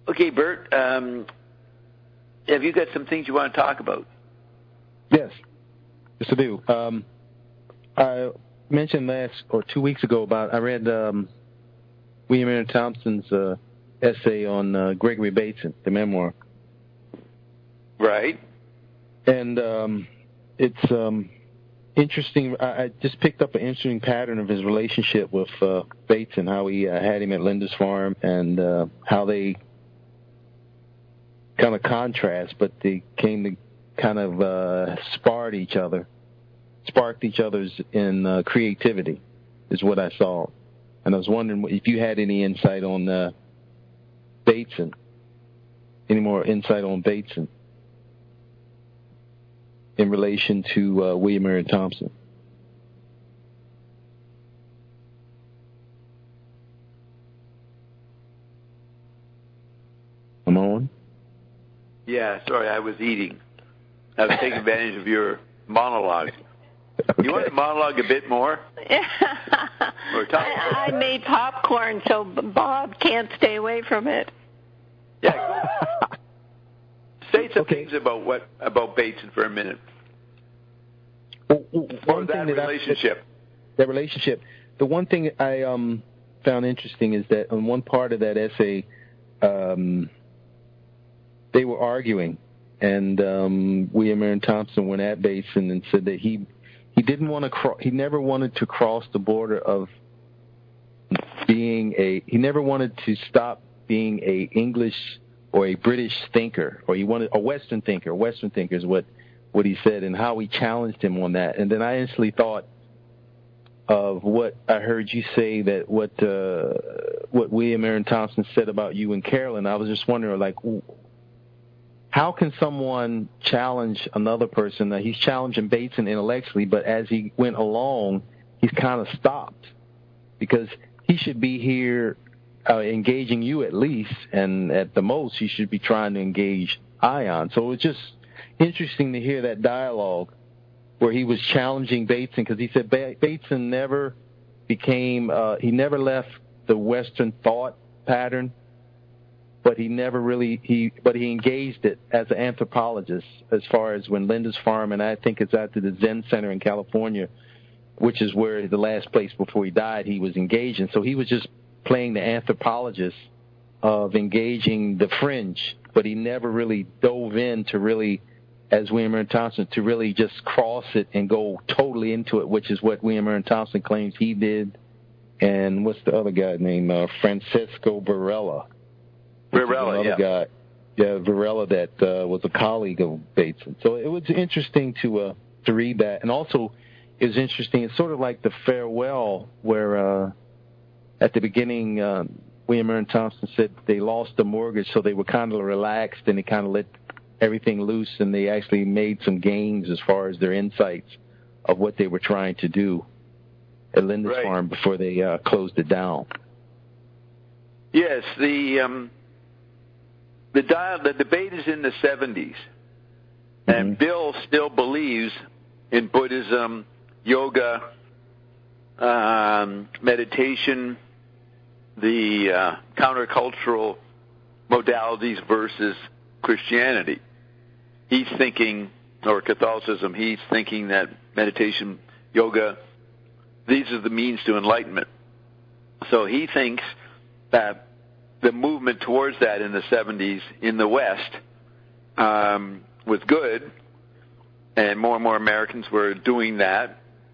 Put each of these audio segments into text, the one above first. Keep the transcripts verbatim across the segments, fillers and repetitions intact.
Okay, Bert, um, have you got some things you want to talk about? Yes, yes I do. Um, I mentioned last or two weeks ago about I read um, William Aaron Thompson's uh, essay on uh, Gregory Bateson, the memoir. Right. And um, it's um, interesting. I, I just picked up an interesting pattern of his relationship with uh, Bateson, how he uh, had him at Lindisfarne, and uh, how they kind of contrast, but they came to kind of uh, sparred each other, sparked each other's in uh, creativity, is what I saw. And I was wondering if you had any insight on uh, Bateson, any more insight on Bateson in relation to uh, William Aaron Thompson. I'm on? Yeah, sorry, I was eating. I was taking advantage of your monologue. Okay. You want to monologue a bit more? Or talk? I, I made popcorn, so Bob can't stay away from it. Yeah, go. Say some okay. things about what about Bateson for a minute. Well, one or that thing relationship. That, that relationship. The one thing I um, found interesting is that on one part of that essay, um, they were arguing, and um, William Aaron Thompson went at Bateson and said that he he didn't want to cro- he never wanted to cross the border of being a he never wanted to stop being a English or a British thinker, or he wanted a Western thinker. Western thinker is what what he said, and how he challenged him on that. And then I instantly thought of what I heard you say, that what uh, what William Aaron Thompson said about you and Carolyn. I was just wondering, like, how can someone challenge another person? That he's challenging Bateson intellectually, but as he went along, he's kind of stopped, because he should be here uh, engaging you at least, and at the most, he should be trying to engage Ion. So it was just interesting to hear that dialogue where he was challenging Bateson, because he said ba- Bateson never became, uh, he never left the Western thought pattern, but he never really, he, but he engaged it as an anthropologist, as far as when Lindisfarne, and I think it's at the Zen Center in California, which is where the last place before he died, he was engaged in. So he was just playing the anthropologist of engaging the fringe, but he never really dove in to really, as William Aaron Thompson, to really just cross it and go totally into it, which is what William Aaron Thompson claims he did. And what's the other guy named uh, Francesco Varela? Varela, another yeah. guy, yeah, Varela, that uh, was a colleague of Bateson. So it was interesting to uh, to read that, and also it was interesting. It's sort of like the farewell, where uh, at the beginning, uh, William Aaron Thompson said they lost the mortgage, so they were kind of relaxed and they kind of let everything loose, and they actually made some gains as far as their insights of what they were trying to do at Lindisfarne right. before they uh, closed it down. Yes, the um, the dial, the debate is in the seventies, mm-hmm. and Bill still believes in Buddhism, yoga, um, meditation, the uh, countercultural modalities versus Christianity. He's thinking, or Catholicism, he's thinking that meditation, yoga, these are the means to enlightenment. So he thinks that the movement towards that in the seventies in the West um, was good, and more and more Americans were doing that.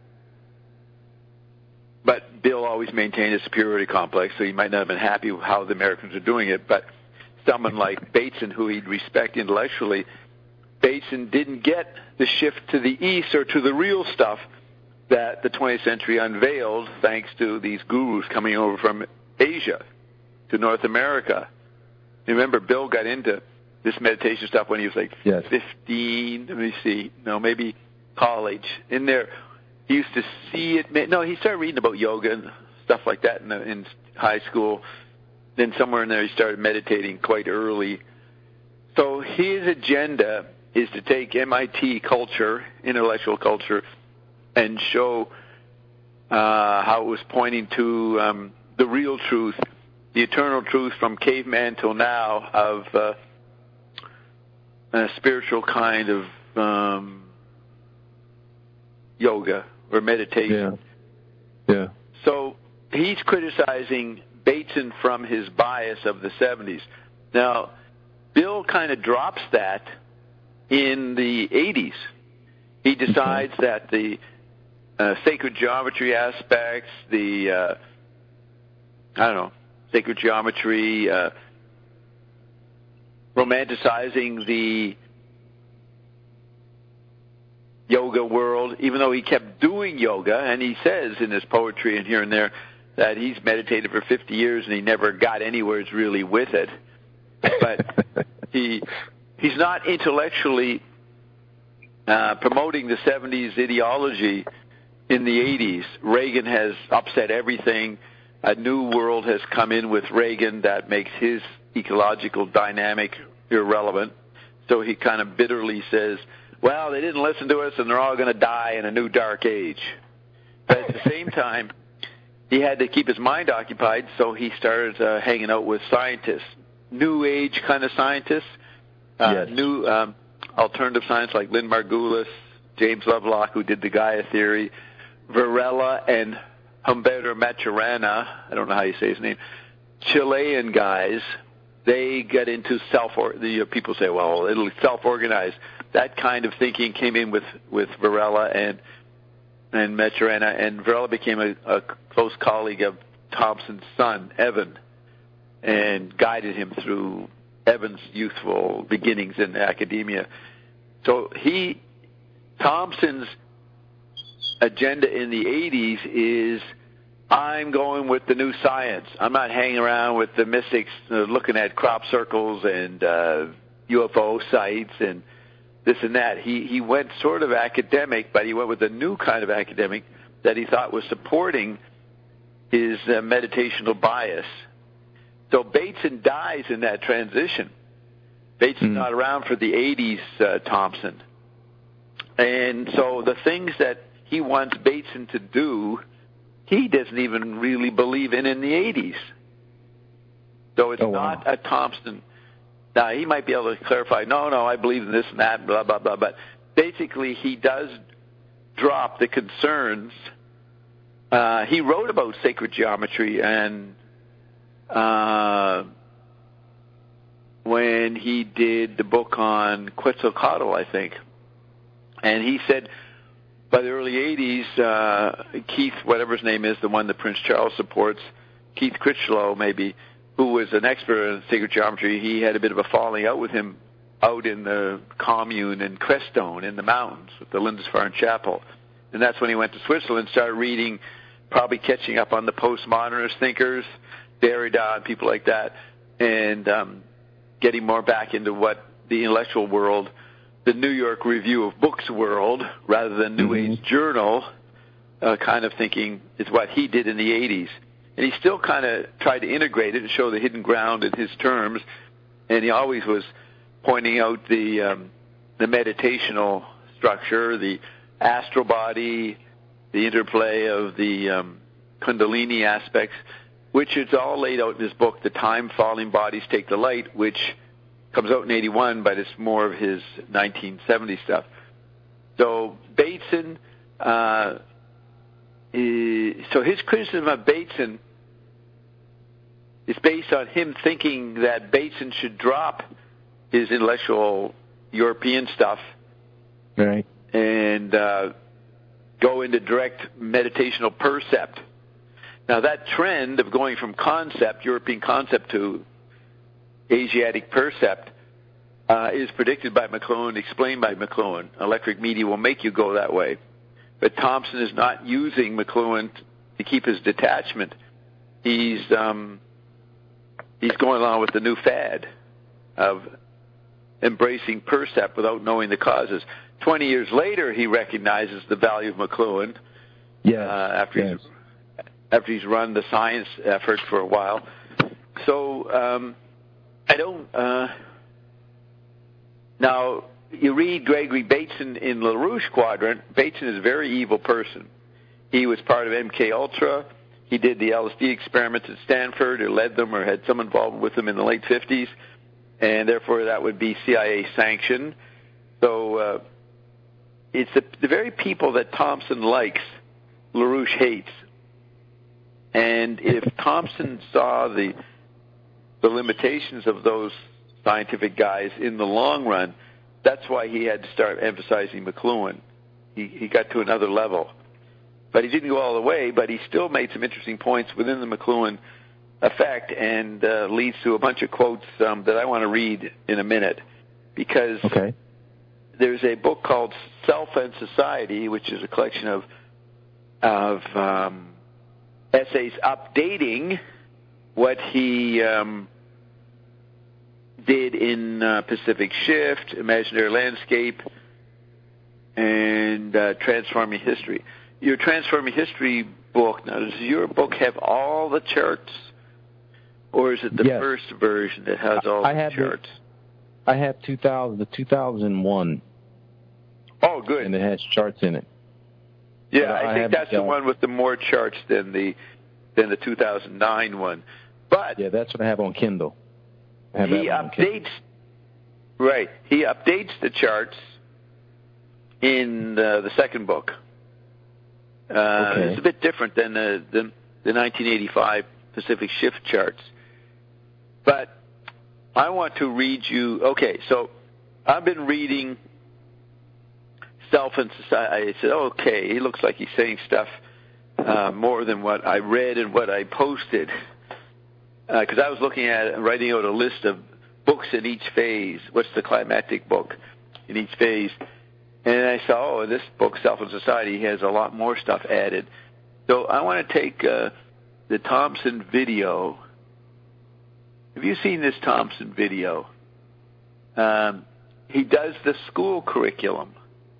But Bill always maintained a superiority complex, so he might not have been happy with how the Americans were doing it. But someone like Bateson, who he'd respect intellectually, Bateson didn't get the shift to the East or to the real stuff that the twentieth century unveiled, thanks to these gurus coming over from Asia to North America. You remember, Bill got into this meditation stuff when he was like yes. fifteen. Let me see. No, maybe college. In there, he used to see it. No, he started reading about yoga and stuff like that in, the, in high school. Then somewhere in there, he started meditating quite early. So his agenda is to take M I T culture, intellectual culture, and show uh, how it was pointing to um, the real truth the eternal truth from caveman till now of uh, a spiritual kind of um, yoga or meditation. Yeah. Yeah. So he's criticizing Bateson from his bias of the seventies. Now, Bill kind of drops that in the eighties. He decides okay. that the uh, sacred geometry aspects, the, uh, I don't know, sacred geometry, uh, romanticizing the yoga world, even though he kept doing yoga, and he says in his poetry and here and there that he's meditated for fifty years and he never got anywhere really with it. But he he's not intellectually uh, promoting the seventies ideology in the eighties. Reagan has upset everything. A new world has come in with Reagan that makes his ecological dynamic irrelevant. So he kind of bitterly says, well, they didn't listen to us and they're all going to die in a new dark age. But at the same time, he had to keep his mind occupied, so he started uh, hanging out with scientists, new age kind of scientists, uh, yes. new um, alternative science like Lynn Margulis, James Lovelock, who did the Gaia theory, Varela and Humberto Maturana, I don't know how you say his name, Chilean guys. They get into self, or the uh, people say, well, it'll self-organize. That kind of thinking came in with, with Varela and and Maturana, and Varela became a, a close colleague of Thompson's son, Evan, and guided him through Evan's youthful beginnings in academia. So he, Thompson's agenda in the eighties is, I'm going with the new science. I'm not hanging around with the mystics uh, looking at crop circles and uh, U F O sites and this and that. He he went sort of academic, but he went with a new kind of academic that he thought was supporting his uh, meditational bias. So Bateson dies in that transition. Bateson's mm. not around for the eighties, uh, Thompson. And so the things that he wants Bateson to do, he doesn't even really believe in in the eighties. So it's oh, wow. not a Thompson. Now, he might be able to clarify, no, no, I believe in this and that, blah, blah, blah. But basically, he does drop the concerns. Uh, he wrote about sacred geometry and uh, when he did the book on Quetzalcoatl, I think. And he said, by the early eighties, uh, Keith, whatever his name is, the one that Prince Charles supports, Keith Critchlow maybe, who was an expert in sacred geometry, he had a bit of a falling out with him out in the commune in Crestone in the mountains with the Lindisfarne Chapel. And that's when he went to Switzerland, started reading, probably catching up on the postmodernist thinkers, Derrida and people like that, and um, getting more back into what the intellectual world, the New York Review of Books world, rather than New mm-hmm. Age Journal uh, kind of thinking is what he did in the eighties. And he still kind of tried to integrate it and show the hidden ground in his terms. And he always was pointing out the um, the meditational structure, the astral body, the interplay of the um, Kundalini aspects, which is all laid out in his book, The Time Falling Bodies Take the Light, which comes out in eighty-one, but it's more of his nineteen seventy stuff. So Bateson, uh, is, so his criticism of Bateson is based on him thinking that Bateson should drop his intellectual European stuff, right, and uh, go into direct meditational percept. Now that trend of going from concept, European concept, to Asiatic percept uh, is predicted by McLuhan, explained by McLuhan. Electric media will make you go that way. But Thompson is not using McLuhan to keep his detachment. He's um, he's going along with the new fad of embracing percept without knowing the causes. Twenty years later, he recognizes the value of McLuhan. Yes, uh, after yes. he's after he's run the science effort for a while. So um, I don't. Uh, now you read Gregory Bateson in LaRouche Quadrant. Bateson is a very evil person. He was part of M K Ultra. he did the L S D experiments at Stanford, or led them, or had some involvement with them in the late fifties, and therefore that would be C I A sanctioned. So uh, it's the, the very people that Thompson likes, LaRouche hates. And if Thompson saw the the limitations of those scientific guys in the long run, that's why he had to start emphasizing McLuhan. He, he got to another level. But he didn't go all the way, but he still made some interesting points within the McLuhan effect, and uh, leads to a bunch of quotes um, that I want to read in a minute, because okay. There's a book called Self and Society, which is a collection of, of um, essays updating what he um, did in uh, Pacific Shift, Imaginary Landscape, and uh, Transforming History. Your Transforming History book, now, does your book have all the charts, or is it the yes. first version that has all I the have charts? The, I have two thousand, the two thousand one. Oh, good. And it has charts in it. Yeah, I, I I think that's the uh, one with the more charts than the than the two thousand nine one. But yeah, that's what I have on Kindle. I have he that on updates, Kindle. right? He updates the charts in uh, the second book. Uh, okay. It's a bit different than the, the the nineteen eighty-five Pacific Shift charts. But I want to read you. Okay, so I've been reading Self and Society. I said, okay, he looks like he's saying stuff uh, more than what I read and what I posted, because uh, I was looking at it and writing out a list of books in each phase. What's the climactic book in each phase? And I saw, oh, this book, Self and Society, has a lot more stuff added. So I want to take uh, the Thompson video. Have you seen this Thompson video? Um, he does the school curriculum.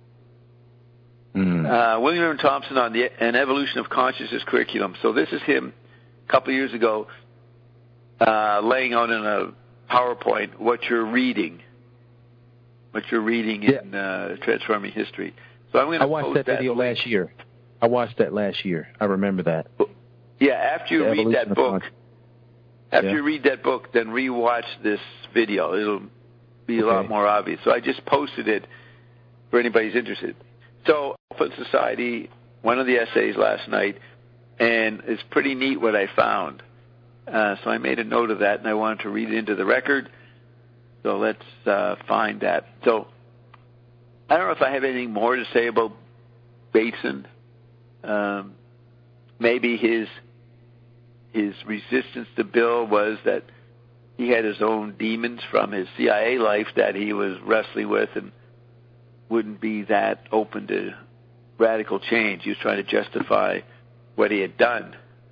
Mm. Uh, William Thompson on the An Evolution of Consciousness curriculum. So this is him a couple of years ago uh, laying out in a PowerPoint what you're reading. What you're reading yeah. in uh, Transforming History. So I'm going to I watched that video that last year. I watched that last year. I remember that. Yeah, after you the read that book, after yeah. you read that book, then rewatch this video. It'll be a okay. lot more obvious. So I just posted it for anybody who's interested. So Open Society, one of the essays last night, and it's pretty neat what I found. Uh, so I made a note of that, and I wanted to read it into the record. So let's uh, find that. So I don't know if I have anything more to say about Bateson. Um, maybe his his resistance to Bill was that he had his own demons from his C I A life that he was wrestling with and wouldn't be that open to radical change. He was trying to justify what he had done.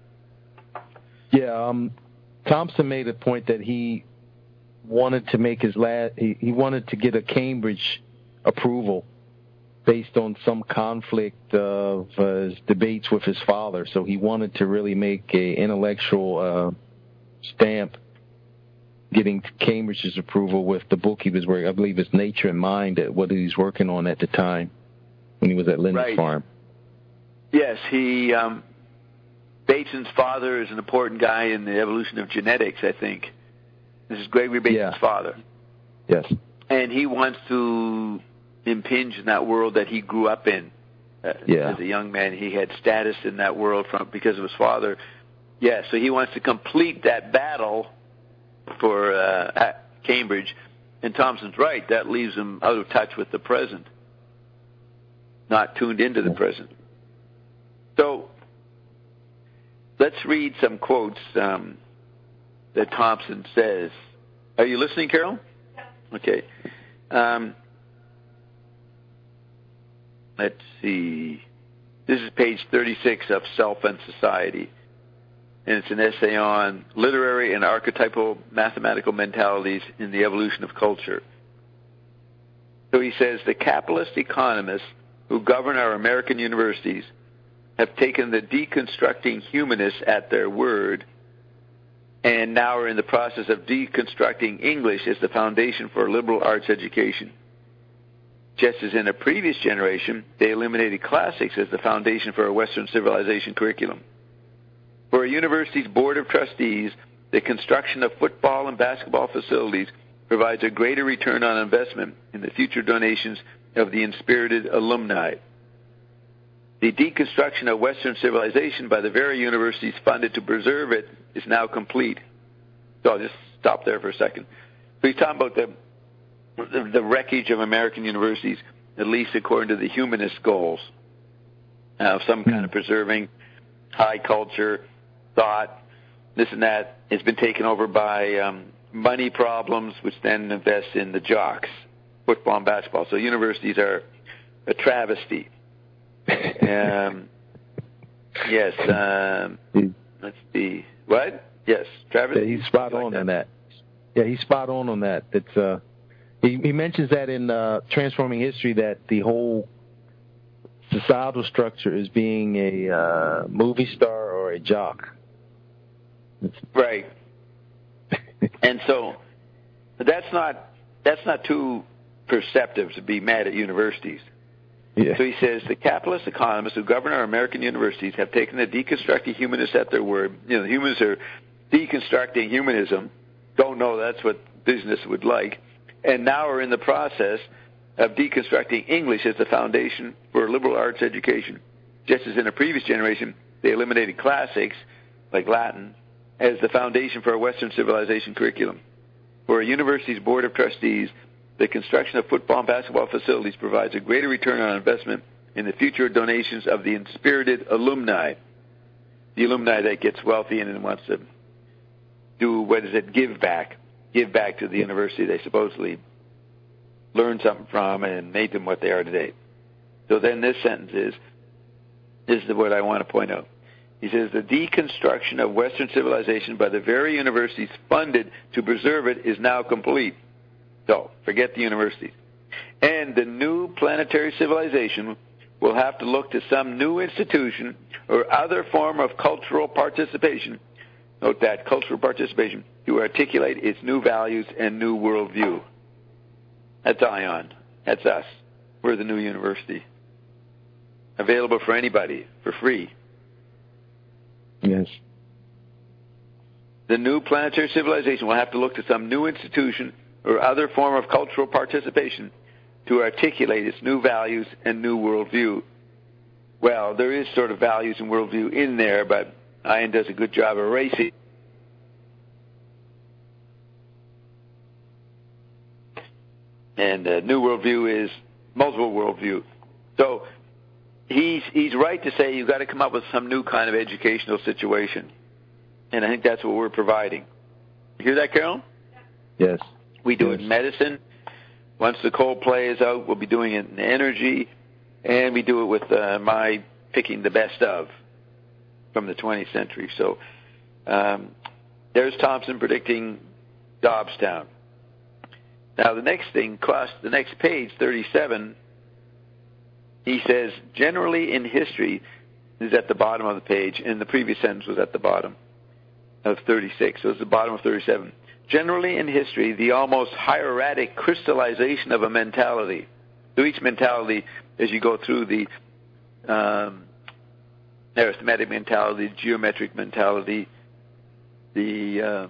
Yeah, um, Thompson made a point that he wanted to make his last, he, he wanted to get a Cambridge approval based on some conflict of uh, his debates with his father. So he wanted to really make a intellectual uh, stamp, getting Cambridge's approval with the book he was working. I believe it's Nature and Mind, what he was working on at the time when he was at Lindisfarne. Farm. Yes, he um, Bateson's father is an important guy in the evolution of genetics, I think. This is Gregory Bateson's yeah. father. Yes. And he wants to impinge in that world that he grew up in. Uh, yeah. As a young man, he had status in that world from because of his father. Yeah, so he wants to complete that battle for uh, Cambridge. And Thompson's right. That leaves him out of touch with the present, not tuned into the present. So let's read some quotes um, that Thompson says. Are you listening, Carol? Okay. Um, let's see. This is page thirty-six of Self and Society. And it's an essay on literary and archetypal mathematical mentalities in the evolution of culture. So he says, the capitalist economists who govern our American universities have taken the deconstructing humanists at their word and now are in the process of deconstructing English as the foundation for liberal arts education. Just as in a previous generation, they eliminated classics as the foundation for a Western civilization curriculum. For a university's board of trustees, the construction of football and basketball facilities provides a greater return on investment in the future donations of the inspirited alumni. The deconstruction of Western civilization by the very universities funded to preserve it is now complete. So I'll just stop there for a second. So he's talking about the, the, the wreckage of American universities, at least according to the humanist goals of some kind of preserving high culture, thought, this and that. It's been taken over by um, money problems, which then invest in the jocks, football and basketball. So universities are a travesty. um, yes. Um, let's see. What? Yes, travesty. Yeah, he's spot on on that. Yeah, he's spot on on that. It's uh, he, he mentions that in uh, Transforming History that the whole societal structure is being a uh, movie star or a jock. Right. And so that's not that's not too perceptive to be mad at universities. Yeah. So he says the capitalist economists who govern our American universities have taken the deconstructing humanists at their word. You know, the humanists are deconstructing humanism. Don't know that's what business would like, and now are in the process of deconstructing English as the foundation for liberal arts education. Just as in a previous generation, they eliminated classics like Latin as the foundation for a Western civilization curriculum. For a university's board of trustees, the construction of football and basketball facilities provides a greater return on investment in the future donations of the inspirited alumni. The alumni that gets wealthy and wants to do, what is it, give back. Give back to the university they supposedly learned something from and made them what they are today. So then this sentence is, this is what I want to point out. He says, the deconstruction of Western civilization by the very universities funded to preserve it is now complete. So, forget the universities. And the new planetary civilization will have to look to some new institution or other form of cultural participation, note that, cultural participation, to articulate its new values and new worldview. That's ION. That's us. We're the new university. Available for anybody, for free. Yes. The new planetary civilization will have to look to some new institution or other form of cultural participation to articulate its new values and new worldview. Well, there is sort of values and worldview in there, but Ian does a good job of erasing. And uh, new worldview is multiple worldview. So he's he's right to say you've got to come up with some new kind of educational situation. And I think that's what we're providing. You hear that, Carol? Yes. We do yes. it in medicine. Once the cold play is out, we'll be doing it in energy. And we do it with uh, my picking the best of from the twentieth century. So um, there's Thompson predicting Dobbstown. Now the next thing, across the next page, thirty-seven, he says, generally in history, is at the bottom of the page, and the previous sentence was at the bottom of thirty-six, so it's the bottom of thirty-seven. Generally in history, the almost hieratic crystallization of a mentality. So each mentality, as you go through the um, arithmetic mentality, geometric mentality, the um,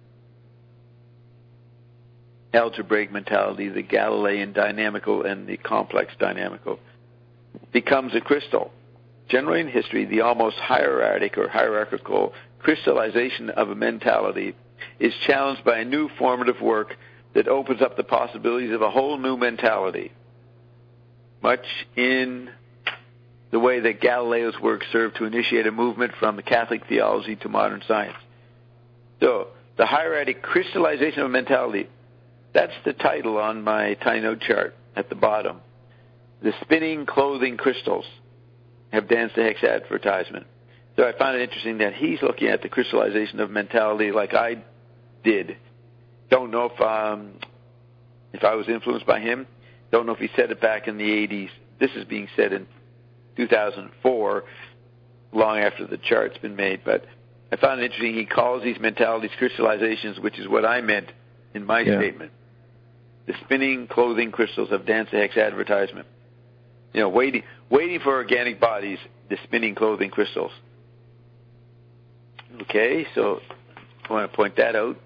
algebraic mentality, the Galilean dynamical, and the complex dynamical, becomes a crystal. Generally in history, the almost hieratic or hierarchical crystallization of a mentality is challenged by a new formative work that opens up the possibilities of a whole new mentality, much in the way that Galileo's work served to initiate a movement from the Catholic theology to modern science. So, the hieratic crystallization of a mentality, that's the title on my tiny note chart at the bottom. The spinning clothing crystals have danced a hex advertisement. So I found it interesting that he's looking at the crystallization of mentality like I did. Don't know if um, if I was influenced by him. Don't know if he said it back in the eighties. This is being said in two thousand four, long after the chart's been made. But I found it interesting he calls these mentalities crystallizations, which is what I meant in my yeah. statement. The spinning clothing crystals of Dance the Hex advertisement. You know, waiting waiting for organic bodies, the spinning clothing crystals. Okay, so I want to point that out.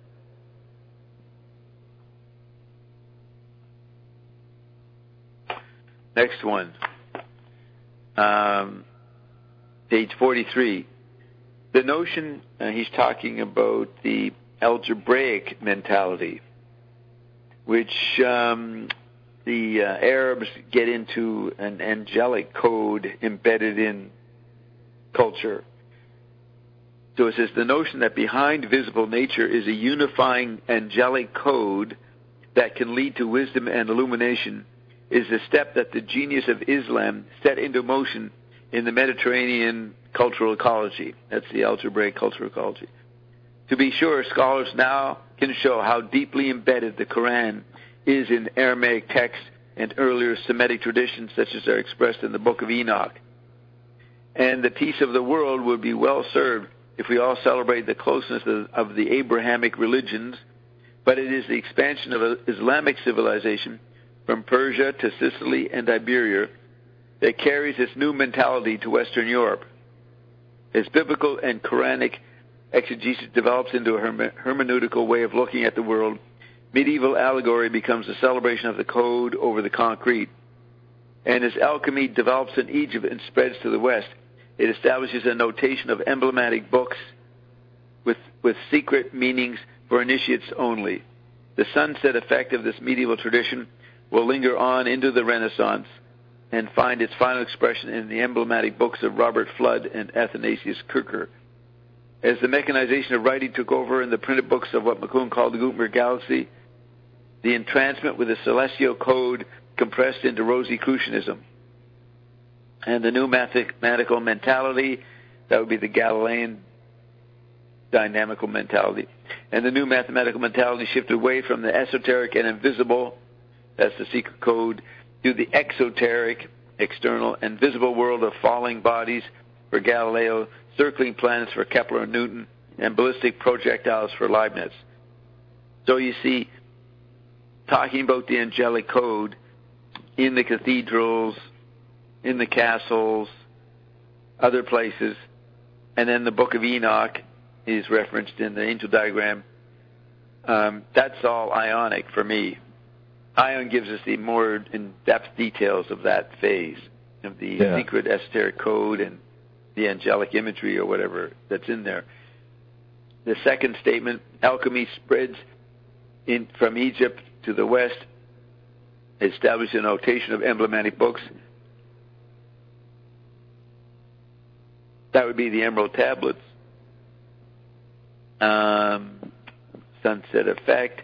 Next one. Um, page forty-three. The notion, uh, he's talking about the algebraic mentality, which um, the uh, Arabs get into an angelic code embedded in culture. So it says the notion that behind visible nature is a unifying angelic code that can lead to wisdom and illumination is the step that the genius of Islam set into motion in the Mediterranean cultural ecology. That's the algebraic cultural ecology. To be sure, scholars now can show how deeply embedded the Quran is in Aramaic texts and earlier Semitic traditions, such as are expressed in the Book of Enoch. And the peace of the world would be well served if we all celebrate the closeness of, of the Abrahamic religions, but it is the expansion of Islamic civilization from Persia to Sicily and Iberia that carries this new mentality to Western Europe. As biblical and Quranic exegesis develops into a herme- hermeneutical way of looking at the world, medieval allegory becomes a celebration of the code over the concrete. And as alchemy develops in Egypt and spreads to the West, it establishes a notation of emblematic books with, with secret meanings for initiates only. The sunset effect of this medieval tradition will linger on into the Renaissance and find its final expression in the emblematic books of Robert Flood and Athanasius Kircher. As the mechanization of writing took over in the printed books of what McLuhan called the Gutenberg Galaxy, the entrancement with the celestial code compressed into Rosicrucianism. And the new mathematical mentality, that would be the Galilean dynamical mentality, and the new mathematical mentality shifted away from the esoteric and invisible, that's the secret code, to the exoteric, external, and visible world of falling bodies for Galileo, circling planets for Kepler and Newton, and ballistic projectiles for Leibniz. So you see, talking about the angelic code in the cathedrals, in the castles, other places, and then the Book of Enoch is referenced in the angel diagram. Um, that's all Ionic for me. Ion gives us the more in-depth details of that phase, of the yeah. secret esoteric code and the angelic imagery or whatever that's in there. The second statement, alchemy spreads in from Egypt to the West, established a notation of emblematic books. That would be the Emerald Tablets. Um, sunset effect.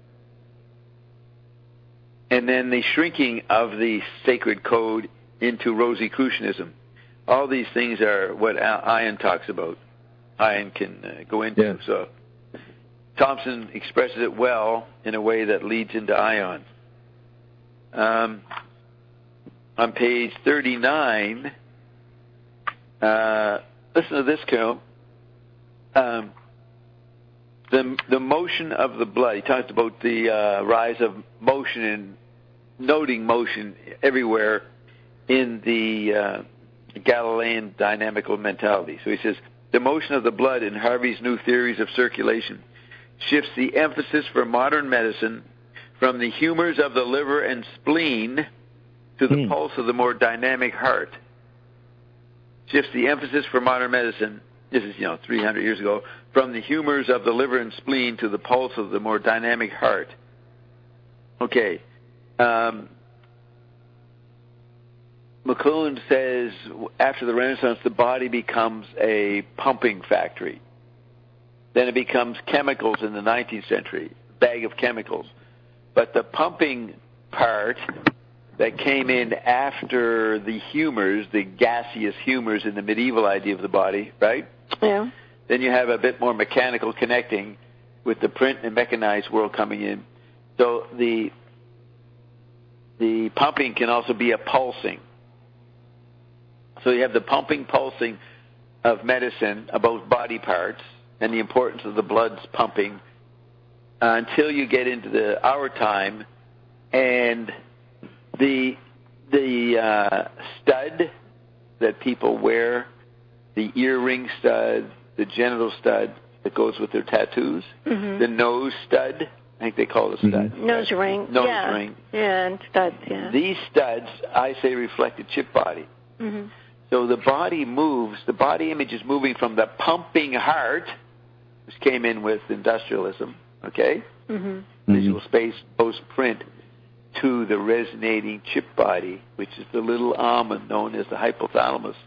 And then the shrinking of the sacred code into Rosicrucianism. All these things are what Ion talks about. Ion can uh, go into. Yeah. So Thompson expresses it well in a way that leads into Ion. Um, on page thirty-nine, uh, listen to this, Carol. Um, the the motion of the blood. He talked about the uh, rise of motion and noting motion everywhere in the uh, Galilean dynamical mentality. So he says, the motion of the blood in Harvey's new theories of circulation shifts the emphasis for modern medicine from the humors of the liver and spleen to the mm. pulse of the more dynamic heart. Shifts the emphasis for modern medicine, this is, you know, three hundred years ago, from the humors of the liver and spleen to the pulse of the more dynamic heart. Okay. Um, McLuhan says after the Renaissance, the body becomes a pumping factory. Then it becomes chemicals in the nineteenth century, bag of chemicals. But the pumping part that came in after the humors, the gaseous humors in the medieval idea of the body, right? Yeah. Then you have a bit more mechanical connecting with the print and mechanized world coming in. So the the pumping can also be a pulsing. So you have the pumping, pulsing of medicine about body parts and the importance of the blood's pumping uh, until you get into the our time, and the the uh, stud that people wear, the earring stud, the genital stud that goes with their tattoos, mm-hmm. the nose stud, I think they call it a stud. Mm-hmm. Nose ring. Nose yeah. ring. Yeah, and studs, yeah. These studs, I say, reflect the chip body. Mm-hmm. So the body moves, the body image is moving from the pumping heart, which came in with industrialism, okay? Mm-hmm. Visual space, post-print, to the resonating chip body, which is the little almond known as the hypothalamus.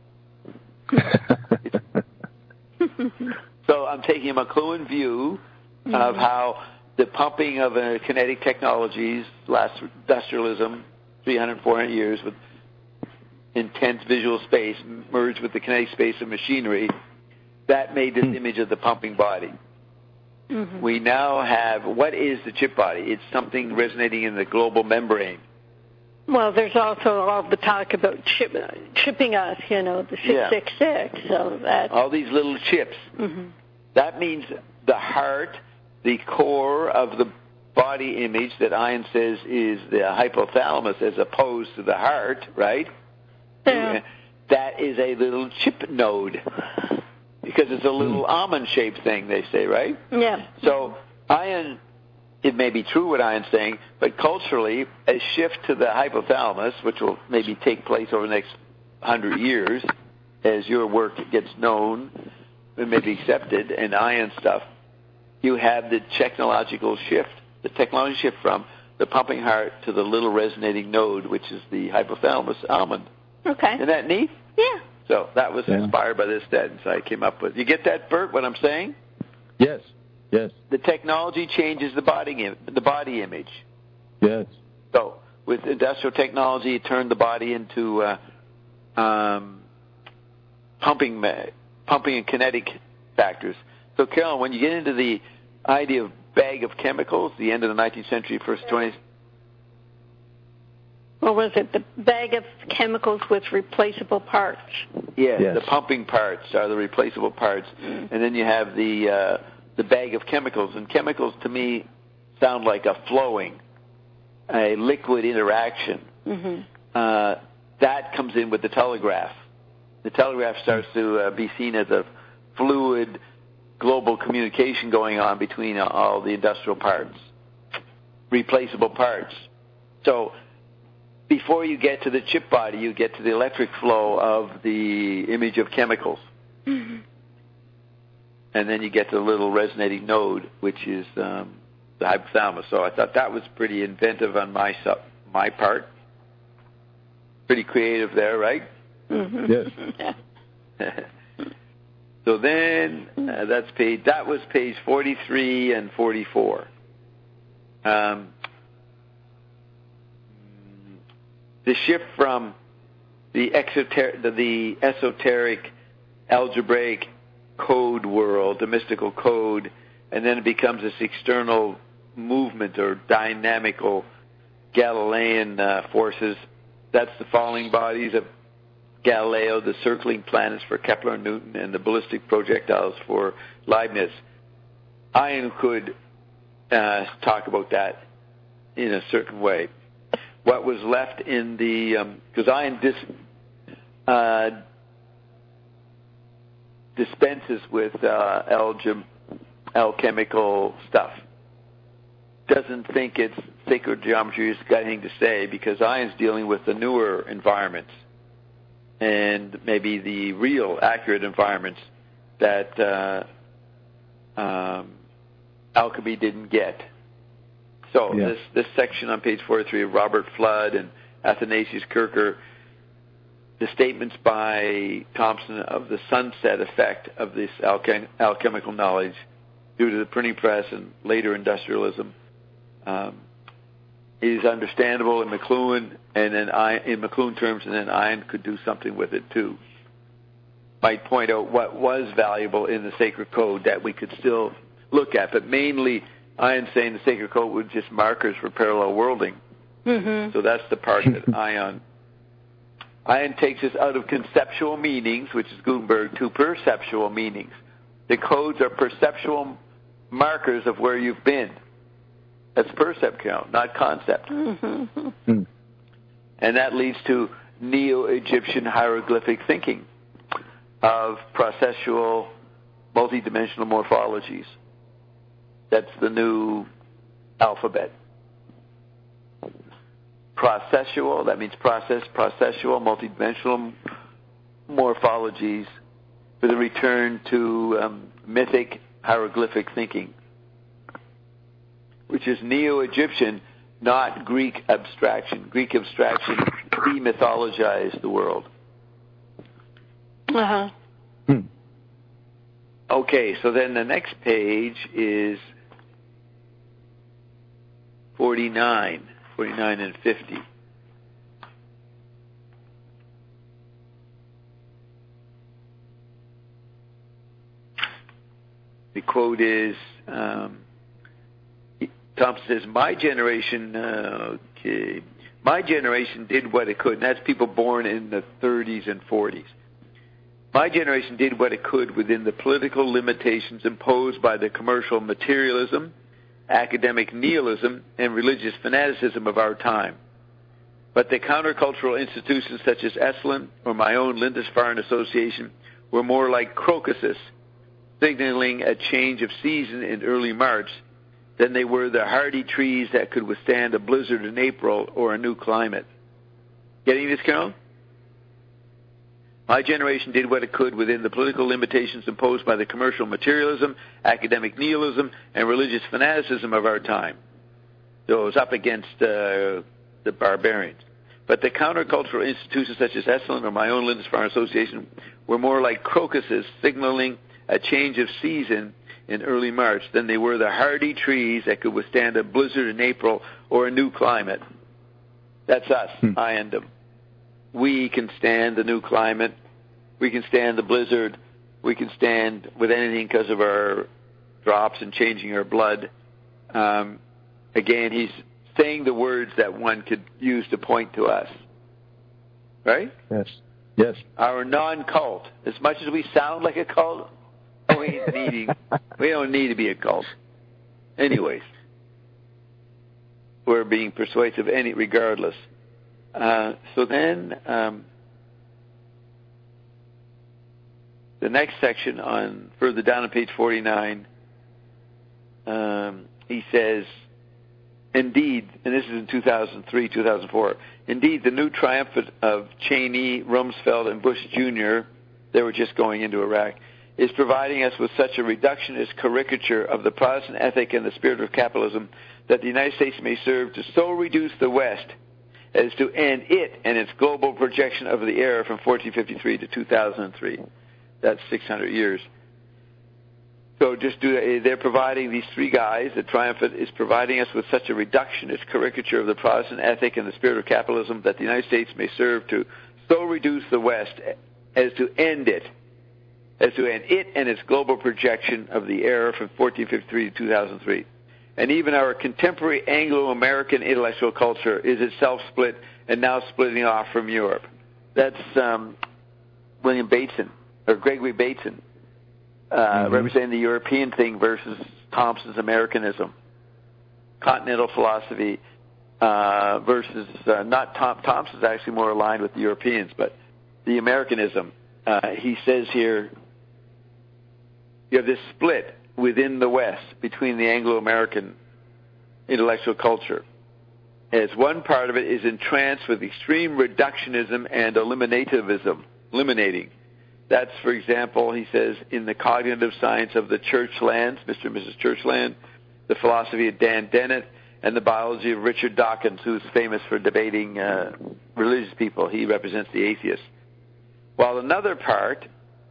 So I'm taking a McLuhan view mm-hmm. of how the pumping of uh, kinetic technologies, last industrialism, three hundred, four hundred years with intense visual space merged with the kinetic space of machinery, that made this image of the pumping body. Mm-hmm. We now have, what is the chip body? It's something resonating in the global membrane. Well, there's also all the talk about chip, chipping us, you know, the six six six. Yeah. So that all these little chips. Mm-hmm. That means the heart, the core of the body image that Ian says is the hypothalamus as opposed to the heart, right? Yeah. That is a little chip node because it's a little mm. almond-shaped thing, they say, right? Yeah. So Ian, it may be true what Ian's saying, but culturally, a shift to the hypothalamus, which will maybe take place over the next hundred years as your work gets known and maybe accepted, and Ian stuff, you have the technological shift, the technology shift from the pumping heart to the little resonating node, which is the hypothalamus almond. Okay. Isn't that neat? Yeah. So that was yeah. inspired by this sentence I came up with. You get that, Bert, what I'm saying? Yes. Yes. The technology changes the body, the body image. Yes. So with industrial technology, it turned the body into uh, um, pumping, pumping and kinetic factors. So, Carolyn, when you get into the idea of bag of chemicals, the end of the nineteenth century, first twentieth. What was it? The bag of chemicals with replaceable parts. Yes, yes. The pumping parts are the replaceable parts, mm. and then you have the uh, the bag of chemicals. And chemicals, to me, sound like a flowing, a liquid interaction. Mm-hmm. Uh, that comes in with the telegraph. The telegraph starts to uh, be seen as a fluid global communication going on between all the industrial parts, replaceable parts. So before you get to the chip body, you get to the electric flow of the image of chemicals. Mm-hmm. And then you get to the little resonating node, which is um, the hypothalamus. So I thought that was pretty inventive on my my part. Pretty creative there, right? Mm-hmm. Yes. Yeah. So then, uh, that's page, that was page forty-three and forty-four. Um, the shift from the, exoter- the, the esoteric, algebraic code world, the mystical code, and then it becomes this external movement or dynamical Galilean uh, forces. That's the falling bodies of Galileo, the circling planets for Kepler and Newton, and the ballistic projectiles for Leibniz. Ian could uh, talk about that in a certain way. What was left in the, because um, Ian dis, uh, dispenses with uh, algem, alchemical stuff. Doesn't think it's sacred geometry has got anything to say, because Ian's dealing with the newer environments and maybe the real, accurate environments that uh, um, alchemy didn't get. So yeah. this this section on page forty-three of Robert Flood and Athanasius Kircher, the statements by Thompson of the sunset effect of this alchem- alchemical knowledge due to the printing press and later industrialism, um, is understandable in McLuhan, and then I, in McLuhan terms, and then Ian could do something with it too. Might point out what was valuable in the sacred code that we could still look at, but mainly Ian saying the sacred code was just markers for parallel worlding. Mm-hmm. So that's the part that Ian Ian takes us out of conceptual meanings, which is Gutenberg, to perceptual meanings. The codes are perceptual markers of where you've been. That's percept count, not concept. Mm-hmm. And that leads to Neo-Egyptian hieroglyphic thinking of processual multidimensional morphologies. That's the new alphabet. Processual, that means process, processual, multidimensional morphologies with a return to um, mythic hieroglyphic thinking, which is Neo-Egyptian, not Greek abstraction. Greek abstraction demythologized the world. Uh-huh. Hmm. Okay, so then the next page is forty-nine, forty-nine and fifty. The quote is, um, Thompson says, my generation, uh, okay, my generation did what it could, and that's people born in the thirties and forties. My generation did what it could within the political limitations imposed by the commercial materialism, academic nihilism, and religious fanaticism of our time. But the countercultural institutions such as Esalen or my own Lindisfarne Association were more like crocuses, signaling a change of season in early March than they were the hardy trees that could withstand a blizzard in April or a new climate. Getting this, Carol? My generation did what it could within the political limitations imposed by the commercial materialism, academic nihilism, and religious fanaticism of our time. So it was up against uh, the barbarians. But the countercultural institutions such as Esalen or my own Lindisfarne Association were more like crocuses signaling a change of season in early March than they were the hardy trees that could withstand a blizzard in April or a new climate. That's us, hmm. I and them. We can stand the new climate. We can stand the blizzard. We can stand with anything because of our drops and changing our blood. Um, again, he's saying the words that one could use to point to us. Right? Yes. Yes. Our non-cult. As much as we sound like a cult, we ain't needing, we don't need to be a cult. Anyways, we're being persuasive any regardless. Uh, so then, um, the next section on further down on page forty-nine, um, he says, indeed, and this is in two thousand three, two thousand four, indeed, the new triumvirate of Cheney, Rumsfeld, and Bush Junior, they were just going into Iraq, is providing us with such a reductionist caricature of the Protestant ethic and the spirit of capitalism that the United States may serve to so reduce the West as to end it and its global projection of the era from fourteen fifty-three to two thousand three. That's six hundred years. So just do, they're providing, these three guys, the Triumvirate is providing us with such a reductionist caricature of the Protestant ethic and the spirit of capitalism that the United States may serve to so reduce the West as to end it, as to end it and its global projection of the era from fourteen fifty-three to two thousand three. And even our contemporary Anglo-American intellectual culture is itself split and now splitting off from Europe. That's um, William Bateson, or Gregory Bateson, uh, mm-hmm. representing the European thing versus Thompson's Americanism. Continental philosophy uh, versus, uh, not Tom, Thompson's actually more aligned with the Europeans, but the Americanism. Uh, he says here, you have this split within the West between the Anglo-American intellectual culture, as one part of it is entranced with extreme reductionism and eliminativism, eliminating. That's, for example, he says, in the cognitive science of the Churchlands, Mister and Missus Churchland, the philosophy of Dan Dennett, and the biology of Richard Dawkins, who's famous for debating uh, religious people. He represents the atheists. While another part,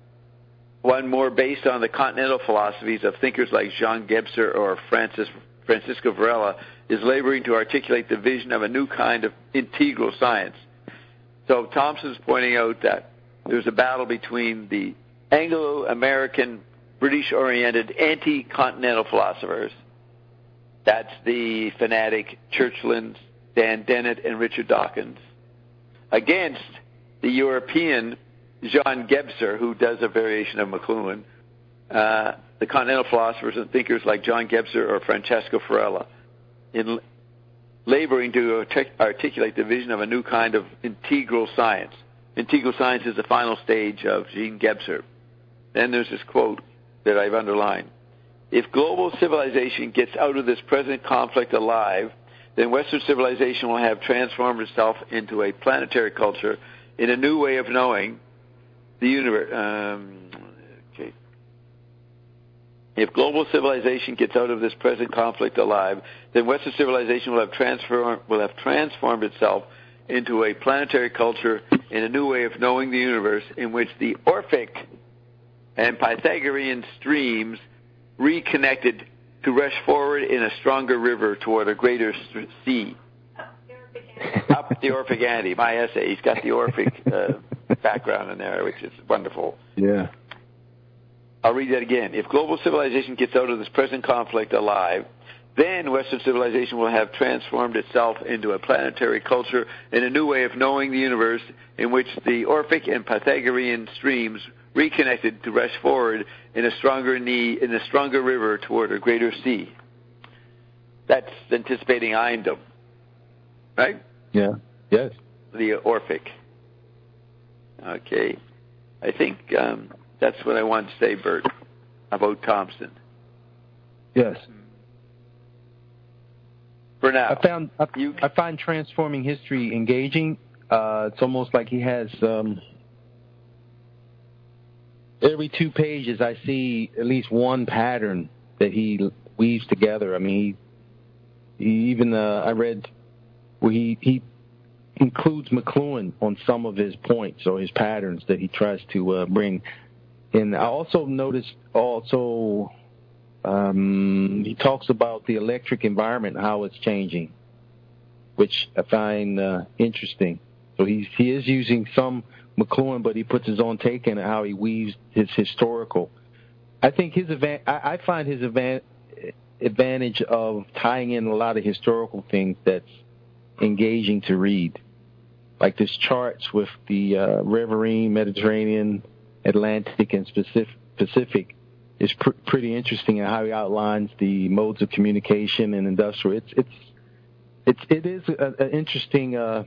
one more based on the continental philosophies of thinkers like Jean Gebser or Francis, Francisco Varela, is laboring to articulate the vision of a new kind of integral science. So Thompson's pointing out that there's a battle between the Anglo-American, British-oriented, anti-continental philosophers. That's the fanatic Churchland, Dan Dennett, and Richard Dawkins, against the European Jean Gebser, who does a variation of McLuhan, uh, the continental philosophers and thinkers like John Gebser or Francesco Varela, in laboring to articulate the vision of a new kind of integral science. Integral science is the final stage of Jean Gebser. Then there's this quote, that I've underlined. If global civilization gets out of this present conflict alive, then Western civilization will have transformed itself into a planetary culture in a new way of knowing the universe. Um, okay. If global civilization gets out of this present conflict alive, then Western civilization will have transformed will have transformed itself into a planetary culture in a new way of knowing the universe, in which the Orphic and Pythagorean streams reconnected to rush forward in a stronger river toward a greater st- sea. Up the Orphic Ante, my essay. He's got the Orphic uh, background in there, which is wonderful. Yeah. I'll read that again. If global civilization gets out of this present conflict alive, then Western civilization will have transformed itself into a planetary culture in a new way of knowing the universe, in which the Orphic and Pythagorean streams reconnected to rush forward in a stronger knee, in a stronger river toward a greater sea. That's anticipating Eindom, right? Yeah. Yes. The Orphic. Okay. I think um, that's what I want to say, Bert, about Thompson. Yes. For now. I found I, you, I find transforming history engaging. Uh, it's almost like he has um, every two pages I see at least one pattern that he weaves together. I mean, he, he even uh, I read where he he includes McLuhan on some of his points or his patterns that he tries to uh, bring. And I also noticed also. Um, he talks about the electric environment and how it's changing, which I find uh, interesting. So he's, he is using some McLuhan, but he puts his own take in it, how he weaves his historical. I think his advan- I, I find his advan- advantage of tying in a lot of historical things that's engaging to read, like this charts with the uh, Riverine, Mediterranean, Atlantic, and Pacific. Pacific. Is pr- pretty interesting in how he outlines the modes of communication and industrial. It's it's it's it is an interesting uh,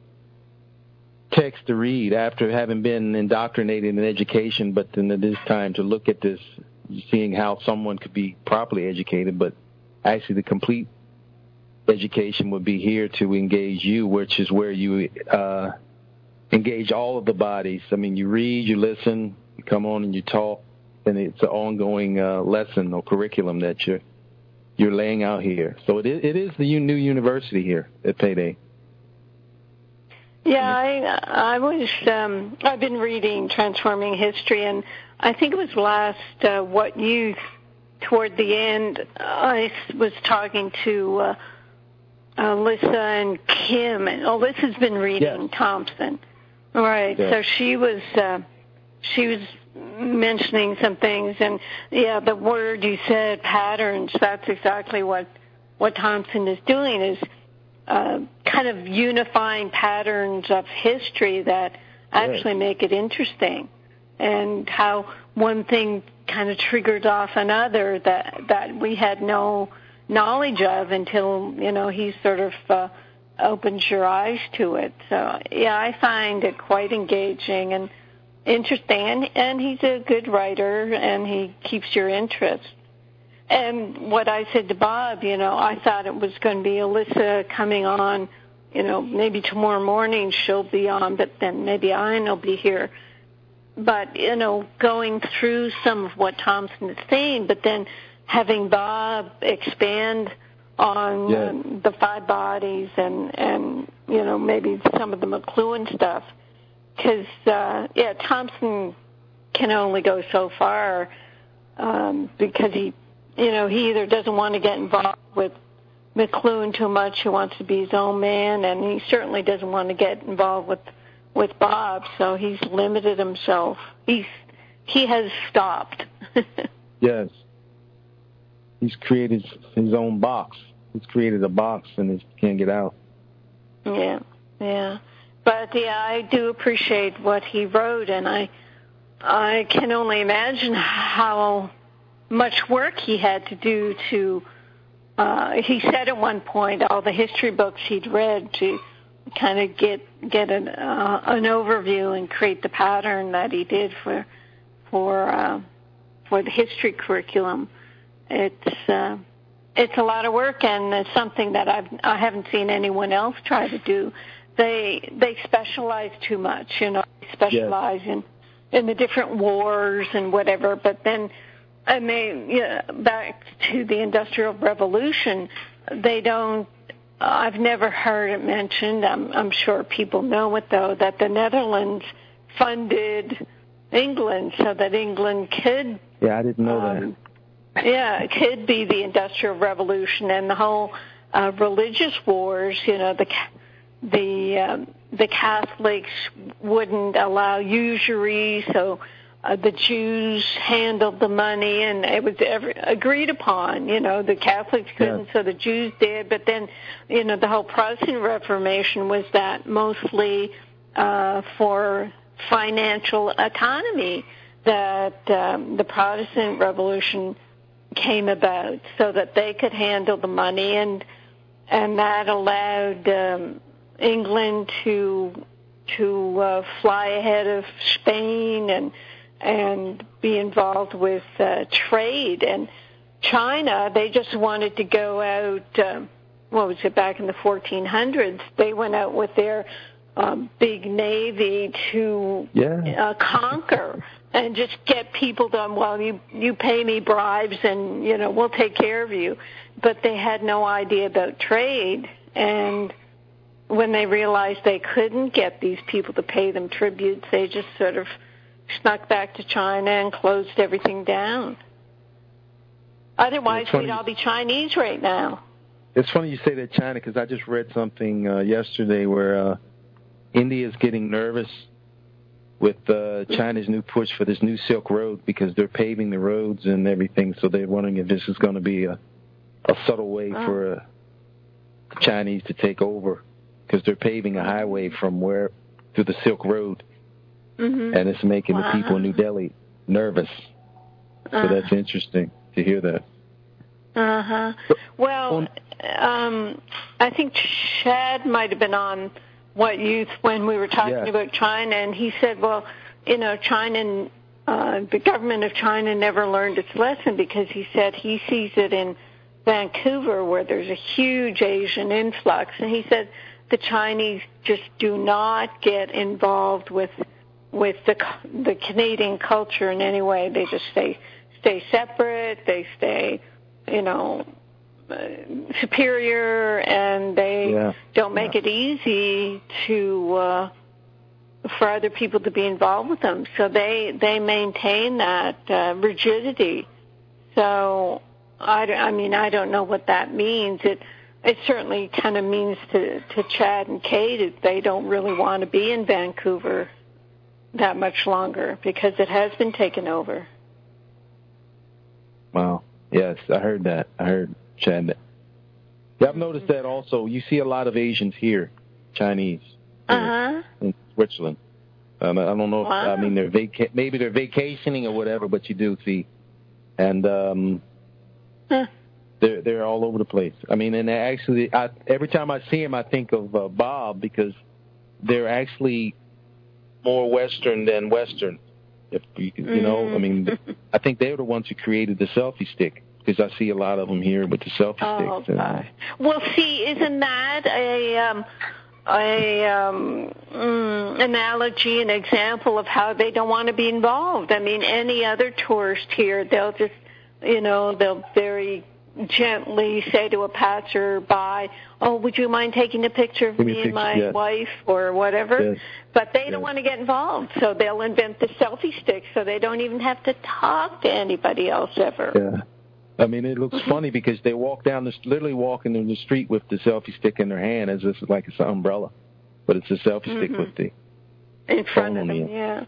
text to read after having been indoctrinated in education, but then it is time to look at this, seeing how someone could be properly educated, but actually the complete education would be here to engage you, which is where you uh, engage all of the bodies. I mean, you read, you listen, you come on and you talk. And it's an ongoing uh, lesson or curriculum that you're you're laying out here. So it is, it is the new university here at Payday. Yeah, I I was um, I've been reading Transforming History, and I think it was last uh, What Youth toward the end. I was talking to uh, Alyssa and Kim, and Alyssa's been reading yes. Thompson, right? Yes. So she was uh, she was. mentioning some things, and yeah, the word you said, patterns, that's exactly what what Thompson is doing, is uh, kind of unifying patterns of history that actually make it interesting, and how one thing kind of triggers off another that that we had no knowledge of until, you know, he sort of uh, opens your eyes to it. So yeah, I find it quite engaging and interesting, and, and he's a good writer, and he keeps your interest. And what I said to Bob, you know, I thought it was going to be Alyssa coming on, you know, maybe tomorrow morning she'll be on, but then maybe Ian will be here. But, you know, going through some of what Thompson is saying, but then having Bob expand on yeah. um, the five bodies and, and, you know, maybe some of the McLuhan stuff. Because, uh, yeah, Thompson can only go so far um, because he, you know, he either doesn't want to get involved with McLuhan too much, he wants to be his own man, and he certainly doesn't want to get involved with with Bob, so he's limited himself. He's he has stopped. Yes. He's created his own box. He's created a box and he can't get out. Yeah, yeah. But, yeah, I do appreciate what he wrote, and I I can only imagine how much work he had to do to, uh, he said at one point, all the history books he'd read to kind of get get an, uh, an overview and create the pattern that he did for for uh, for the history curriculum. It's uh, it's a lot of work, and it's something that I've I haven't seen anyone else try to do. They they specialize too much, you know. They specialize yes. in in the different wars and whatever. But then, I mean, you know, back to the Industrial Revolution, they don't. I've never heard it mentioned. I'm, I'm sure people know it, though, that the Netherlands funded England so that England could. Yeah, I didn't know um, that. Yeah, it could be the Industrial Revolution and the whole uh, religious wars. You know, the the um, the Catholics wouldn't allow usury, so uh, the Jews handled the money, and it was every, agreed upon. You know, the Catholics couldn't, yeah. so the Jews did. But then, you know, the whole Protestant Reformation was that mostly uh, for financial autonomy that um, the Protestant Revolution came about, so that they could handle the money, and and that allowed um, England to to uh, fly ahead of Spain and and be involved with uh, trade. And China, they just wanted to go out. Um, what was it, back in the fourteen hundreds? They went out with their um, big navy to yeah. uh, conquer. And just get people done. Well, you you pay me bribes, and you know we'll take care of you. But they had no idea about trade, and when they realized they couldn't get these people to pay them tributes, they just sort of snuck back to China and closed everything down. Otherwise, we'd all be Chinese right now. It's funny you say that, China, because I just read something uh, yesterday where uh, India is getting nervous with uh, China's new push for this new Silk Road, because they're paving the roads and everything, so they're wondering if this is going to be a, a subtle way oh. for uh, the Chinese to take over, because they're paving a highway from where to the Silk Road, mm-hmm. and it's making wow. the people in New Delhi nervous. So uh-huh. that's interesting to hear that. Uh-huh. Well, um, I think Chad might have been on What Youth when we were talking yeah. about China, and he said, well, you know, China, uh, the government of China never learned its lesson, because he said he sees it in Vancouver where there's a huge Asian influx, and he said the Chinese just do not get involved with with the the Canadian culture in any way. They just stay stay separate. They stay, you know, Uh, superior, and they yeah. don't make yeah. it easy to uh, for other people to be involved with them. So they they maintain that uh, rigidity. So I, I mean I don't know what that means. It it certainly kind of means to to Chad and Kate that they don't really want to be in Vancouver that much longer, because it has been taken over. Wow. Yes, I heard that. I heard. Chad. Yeah, I've noticed that also. You see a lot of Asians here, Chinese, uh-huh. in Switzerland. Um, I don't know if, wow. I mean, they're vaca- maybe they're vacationing or whatever, but you do see. And um, huh. they're, they're all over the place. I mean, and actually, I, every time I see them, I think of uh, Bob, because they're actually more Western than Western. If you, you mm-hmm. know, I mean, I think they were the ones who created the selfie stick, because I see a lot of them here with the selfie oh, sticks. And, well, see, isn't that a um, a um, mm, analogy, an example of how they don't want to be involved? I mean, any other tourist here, they'll just, you know, they'll very gently say to a passerby, "Oh, would you mind taking a picture of me and my yes. wife," or whatever? Yes. But they yes. don't want to get involved, so they'll invent the selfie stick, so they don't even have to talk to anybody else ever. Yeah. I mean, it looks funny because they walk down the, literally walking in the street with the selfie stick in their hand as if it's like it's an umbrella, but it's a selfie mm-hmm. stick with the in front of them. Yeah,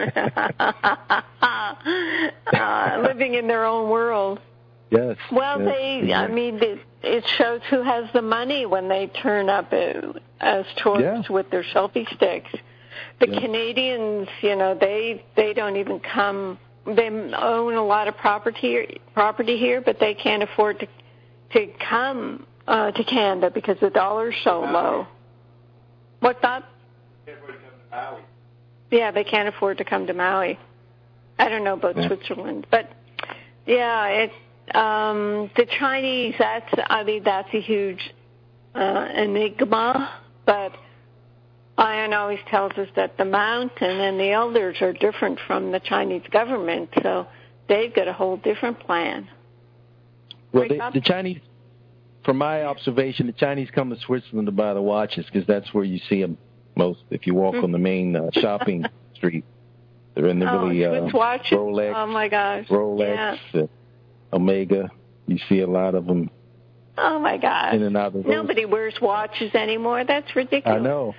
uh, living in their own world. Yes. Well, yes, they. exactly. I mean, it, it shows who has the money when they turn up as tourists yeah. with their selfie sticks. The yeah. Canadians, you know, they they don't even come. They own a lot of property property here, but they can't afford to to come uh, to Canada because the dollar's so low. What's that? Can't afford to come to Maui. Yeah, they can't afford to come to Maui. I don't know about yeah. Switzerland, but Yeah, it, um, the Chinese, that's, I mean, that's a huge uh, enigma, but Ian always tells us that the mountain and the elders are different from the Chinese government, so they've got a whole different plan. Well, the, the Chinese, from my observation, the Chinese come to Switzerland to buy the watches because that's where you see them most. If you walk mm-hmm. on the main uh, shopping street, they're in the oh, really uh, Swiss watches. Rolex. Oh my gosh, Rolex, yeah. uh, Omega. You see a lot of them. Oh my gosh! In and out of Nobody wears watches anymore. That's ridiculous. I know.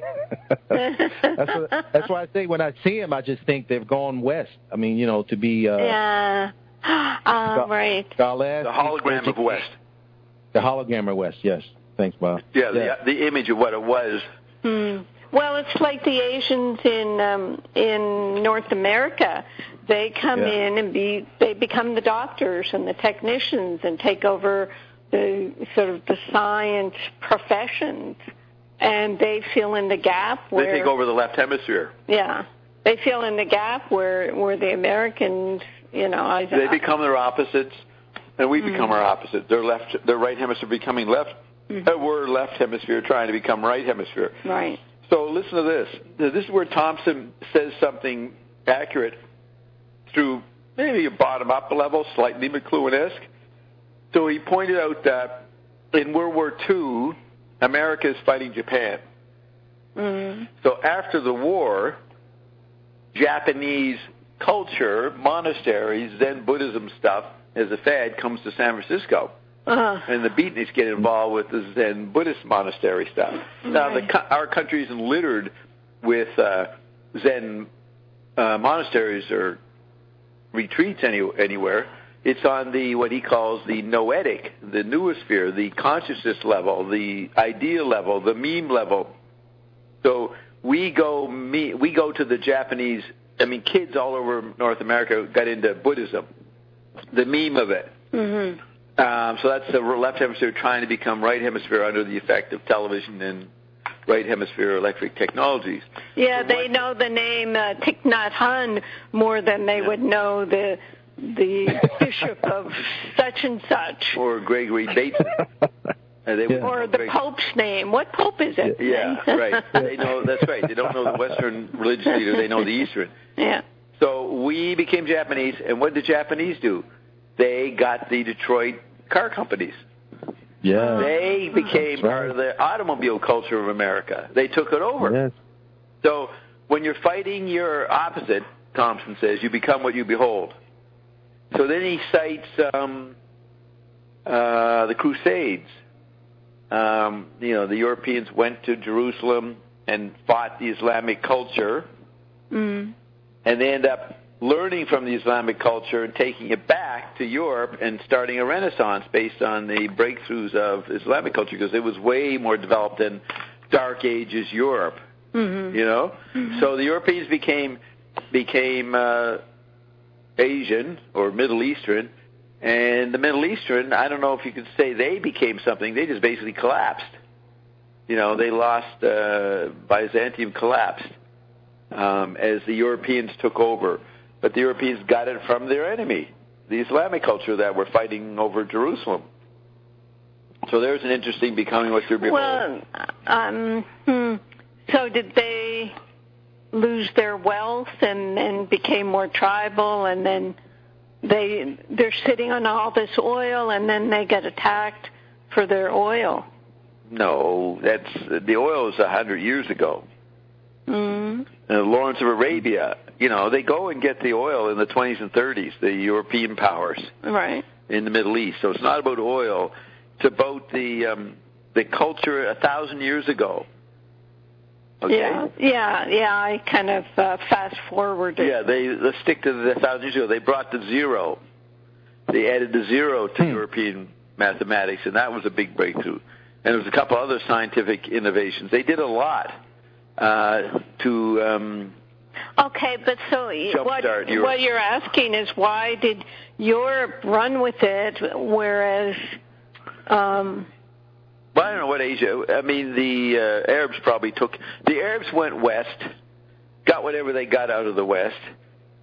that's, what, that's why I say when I see them, I just think they've gone west. I mean, you know, to be. Uh, yeah. Uh, right. Gaules, the hologram of West. The hologram of West, yes. Thanks, Bob. Yeah, yeah. The, the image of what it was. Hmm. Well, it's like the Asians in um, in North America. They come yeah. in and be they become the doctors and the technicians and take over the sort of the science professions, and they fill in the gap where they take over the left hemisphere. Yeah, they fill in the gap where where the Americans. You know, I, they become their opposites, and we mm-hmm. become our opposites. Their left, their right hemisphere becoming left. Mm-hmm. Uh, we're left hemisphere trying to become right hemisphere. Right. So listen to this. This is where Thompson says something accurate through maybe a bottom-up level, slightly McLuhan-esque. So he pointed out that in World War Two, America is fighting Japan. Mm-hmm. So after the war, Japanese culture, monasteries, Zen Buddhism stuff as a fad comes to San Francisco. Uh-huh. And the beatniks get involved with the Zen Buddhist monastery stuff. Right. Now, the, our country isn't littered with uh, Zen uh, monasteries or retreats any, anywhere. It's on the what he calls the noetic, the noosphere, the consciousness level, the idea level, the meme level. So we go me, we go to the Japanese. I mean, kids all over North America got into Buddhism, the meme of it. Mm-hmm. Um, so that's the left hemisphere trying to become right hemisphere under the effect of television and right hemisphere electric technologies. Yeah, so they what, know the name uh, Thich Nhat Hanh more than they yeah. would know the the bishop of such and such. Or Gregory Bateson. Uh, they yeah. Or the Greg... Pope's name. What Pope is it? Yeah, right. They know that's right. They don't know the Western religious leader. They know the Eastern. Yeah. So we became Japanese, and what did the Japanese do? They got the Detroit car companies. Yeah. They became right. part of the automobile culture of America. They took it over. Yes. So when you're fighting your opposite, Thompson says, you become what you behold. So then he cites um, uh, the Crusades. Um, you know, the Europeans went to Jerusalem and fought the Islamic culture, mm. and they end up learning from the Islamic culture and taking it back to Europe and starting a renaissance based on the breakthroughs of Islamic culture, because it was way more developed than Dark Ages Europe. Mm-hmm. You know, mm-hmm. so the Europeans became became uh, Asian or Middle Eastern, and the Middle Eastern, I don't know if you could say they became something. They just basically collapsed. You know, they lost. Uh, Byzantium collapsed um, as the Europeans took over. But the Europeans got it from their enemy, the Islamic culture that were fighting over Jerusalem. So there's an interesting becoming what you're beholding. Well, um, hmm. so did they lose their wealth and, and became more tribal, and then they they're sitting on all this oil, and then they get attacked for their oil? No, that's the oil is a hundred years ago. Mm. Uh, Lawrence of Arabia, you know, they go and get the oil in the twenties and thirties, the European powers, right, in the Middle East. So it's not about oil; it's about the um, the culture a thousand years ago. Okay? Yeah, yeah, yeah. I kind of uh, fast forwarded. Yeah, they let's stick to the thousand years ago. They brought the zero. They added the zero to hmm. European mathematics, and that was a big breakthrough. And there was a couple other scientific innovations. They did a lot. Uh, to um, okay, but so what, what you're asking is why did Europe run with it, whereas um, well, I don't know what Asia. I mean, the uh, Arabs probably took the Arabs went west, got whatever they got out of the West,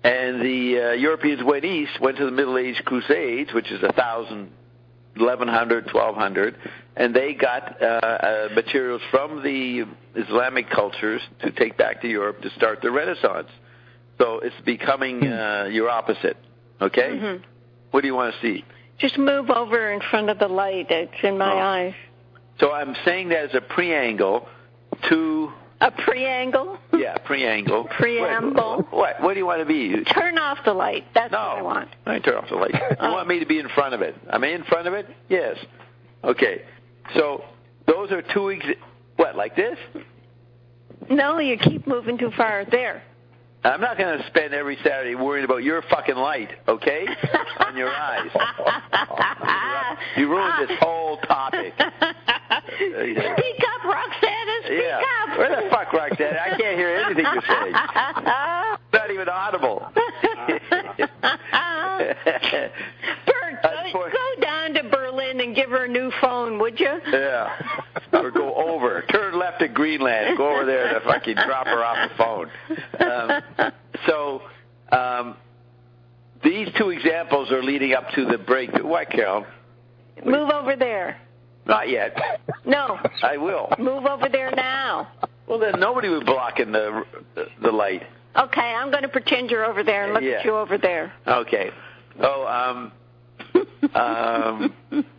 and the uh, Europeans went east, went to the Middle Age Crusades, which is a thousand, eleven hundred, twelve hundred, and they got uh, uh, materials from the Islamic cultures to take back to Europe to start the Renaissance. So it's becoming uh, your opposite. Okay? Mm-hmm. What do you want to see? Just move over in front of the light. It's in my oh. eyes. So I'm saying that as a preangle to... A preangle? Yeah, preangle. Preamble. What, what? What do you want to be? Turn off the light. That's no, what I want. I ain't turn off the light. You Oh. want me to be in front of it. Am I in front of it? Yes. Okay. So those are two ex- what, like this? No, you keep moving too far. There. I'm not going to spend every Saturday worrying about your fucking light, okay? On your eyes. You ruined this whole topic. Speak up, Roxanne. Speak yeah. up. Where the fuck, Roxanne? I can't hear anything you're saying. It's not even audible. Bert, go, go down to Berlin and give her a new phone, would you? Yeah. Or go over. Turn left to Greenland. Go over there to fucking drop her off the phone. Um, so, um, these two examples are leading up to the break. What, Carol? Move over there. Not yet. No. I will. Move over there now. Well, then nobody was blocking the the light. Okay, I'm going to pretend you're over there and look Yeah. at you over there. Okay. Oh, um, um.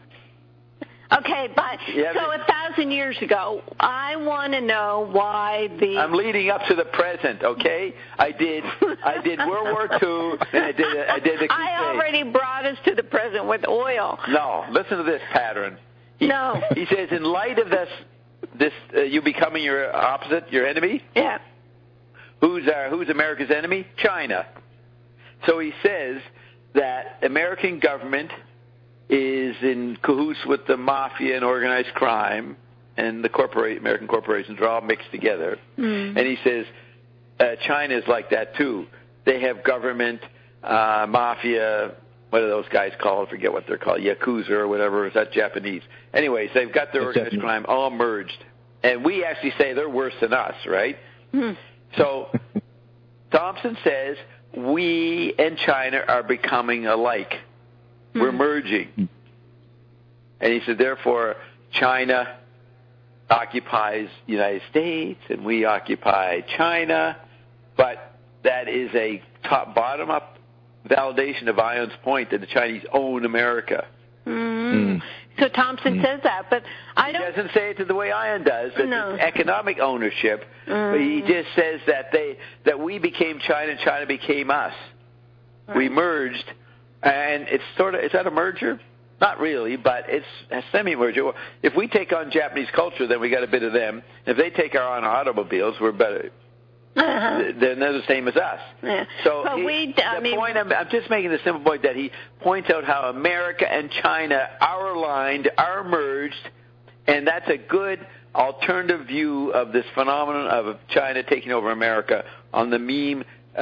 Okay, but Yeah, so but- a thousand years ago, I want to know why the. I'm leading up to the present. Okay, I did. I did World War Two, and I did. I did the. I already brought us to the present with oil. No, listen to this pattern. He, No. He says, in light of this, this uh, you becoming your opposite, your enemy. Yeah. Who's our, who's America's enemy? China. So he says that American government is in cahoots with the mafia and organized crime, and the corporate American corporations are all mixed together. Mm. And he says uh, China is like that too. They have government, uh, mafia. What are those guys called? I forget what they're called. Yakuza or whatever. Is that Japanese? Anyways, they've got their It's organized Japanese. crime all merged. And we actually say they're worse than us, right? Mm. So Thompson says we and China are becoming alike. Mm. We're merging. And he said, therefore, China occupies the United States and we occupy China. But that is a top bottom-up validation of Ion's point that the Chinese own America. Mm. So Thompson mm. says that, but I don't. He doesn't say it the way Ion does. That No. it's economic ownership. Mm. But he just says that they that we became China and China became us. Right. We merged, and it's sort of is that a merger? Not really, but it's a semi-merger. If we take on Japanese culture, then we got a bit of them. If they take on automobiles, we're better. Uh-huh. Then they're the same as us. Yeah. So but he, we, I the mean, point I'm, I'm just making the simple point that he points out how America and China are aligned, are merged, and that's a good alternative view of this phenomenon of China taking over America on the meme uh,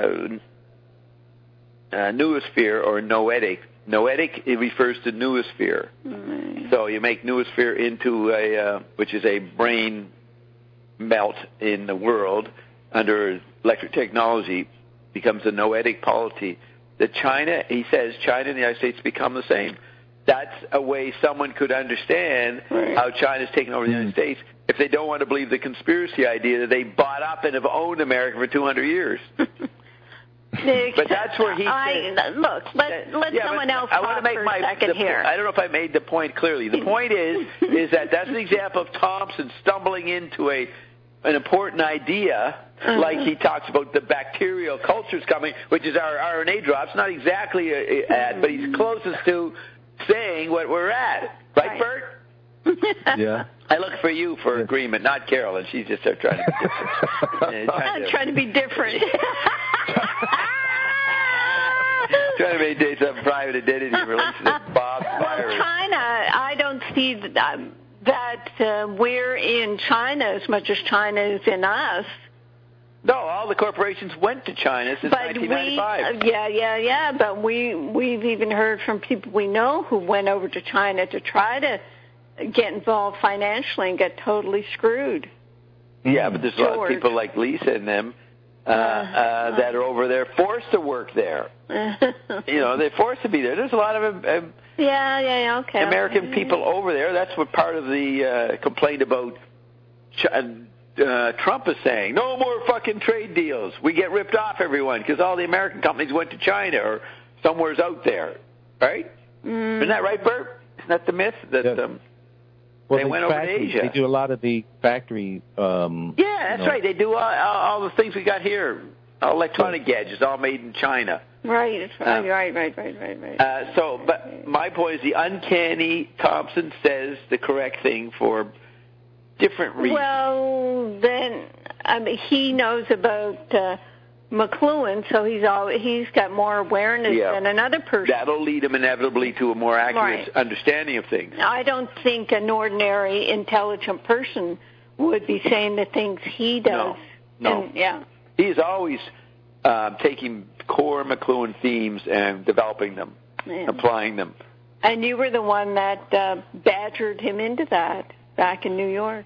uh, noosphere or noetic. Noetic, it refers to noosphere. Mm. So you make noosphere into a, uh, which is a brain melt in the world under electric technology, becomes a noetic polity. That China, he says, China and the United States become the same. That's a way someone could understand right. how China's taken over the United States if they don't want to believe the conspiracy idea that they bought up and have owned America for two hundred years. But that's where he I, says, look, let, let yeah, someone else I talk want to make for my, a second the, here. I don't know if I made the point clearly. The point is, is that that's an example of Thompson stumbling into a an important idea, uh-huh. like he talks about the bacterial cultures coming, which is our R N A drops. Not exactly a, a ad, but he's closest to saying what we're at. Right, right. Bert? Yeah. I look for you for agreement, not Carolyn. She's just uh, trying to be different. Uh, I'm trying to be different. Trying to maintain some private identity in relation to Bob's virus. Well, China, I don't see that, um, that uh, we're in China as much as China is in us. No, all the corporations went to China since but nineteen ninety-five. We, uh, yeah, yeah, yeah. But we we've even heard from people we know who went over to China to try to get involved financially and get totally screwed. Yeah, but there's a lot of George. people like Lisa and them uh, uh, that are over there, forced to work there. You know, they're forced to be there. There's a lot of uh, yeah, yeah, yeah, okay. American okay. people over there. That's what part of the uh, complaint about Ch- uh, Trump is saying. No more fucking trade deals. We get ripped off, everyone, because all the American companies went to China or somewhere's out there. Right? Mm. Isn't that right, Bert? Isn't that the myth? That yes. um, well, they went factory, over to Asia. They do a lot of the factory. Um, yeah, that's you know. right. They do all, all, all the things we got here. All electronic gadgets, all made in China. Right, right, um, right, right, right, right, right. Uh, so, but my point is the uncanny Thompson says the correct thing for different reasons. Well, then, I mean, he knows about uh, McLuhan, so he's all, he's got more awareness yeah. than another person. That'll lead him inevitably to a more accurate right. understanding of things. I don't think an ordinary, intelligent person would be saying the things he does. No, no. And, yeah. He's always uh, taking core McLuhan themes and developing them, yeah. applying them. And you were the one that uh, badgered him into that back in New York.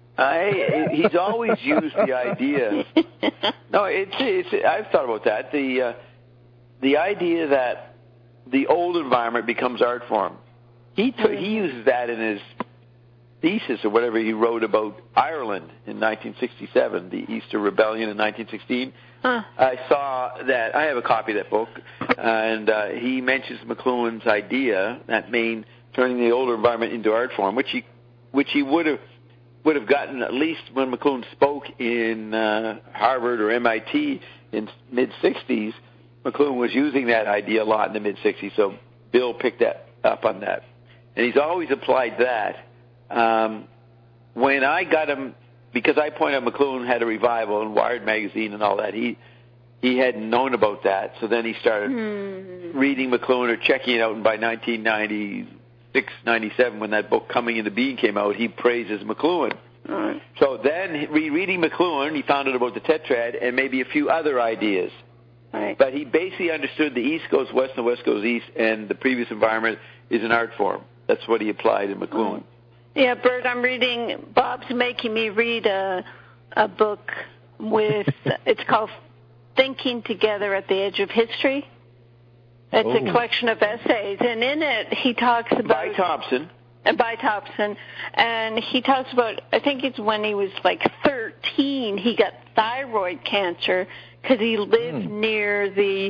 I, he's always used the idea. No, it's, it's. I've thought about that. The uh, the idea that the old environment becomes art form. He t- mm-hmm. he uses that in his thesis or whatever he wrote about Ireland in nineteen sixty-seven, the Easter Rebellion in nineteen sixteen. Huh. I saw that. I have a copy of that book, and uh, he mentions McLuhan's idea, that main turning the older environment into art form, which he which he would have would have gotten at least when McLuhan spoke in uh, Harvard or M I T in mid sixties. McLuhan was using that idea a lot in the mid sixties, so Bill picked that up on that, and he's always applied that. Um, when I got him, because I pointed out McLuhan had a revival in Wired magazine and all that, he he hadn't known about that, so then he started mm-hmm. reading McLuhan or checking it out, and by nineteen ninety-six, ninety-seven, when that book Coming into Being came out, he praises McLuhan. Right. So then, rereading McLuhan, he found out about the tetrad and maybe a few other ideas. Right. But he basically understood the East goes west and the West goes east, and the previous environment is an art form. That's what he applied in McLuhan. Yeah, Bert, I'm reading, Bob's making me read a, a book with, it's called Thinking Together at the Edge of History. It's oh. a collection of essays, and in it he talks about... By Thompson. By Thompson. And he talks about, I think it's when he was like thirteen, he got thyroid cancer because he lived mm. near the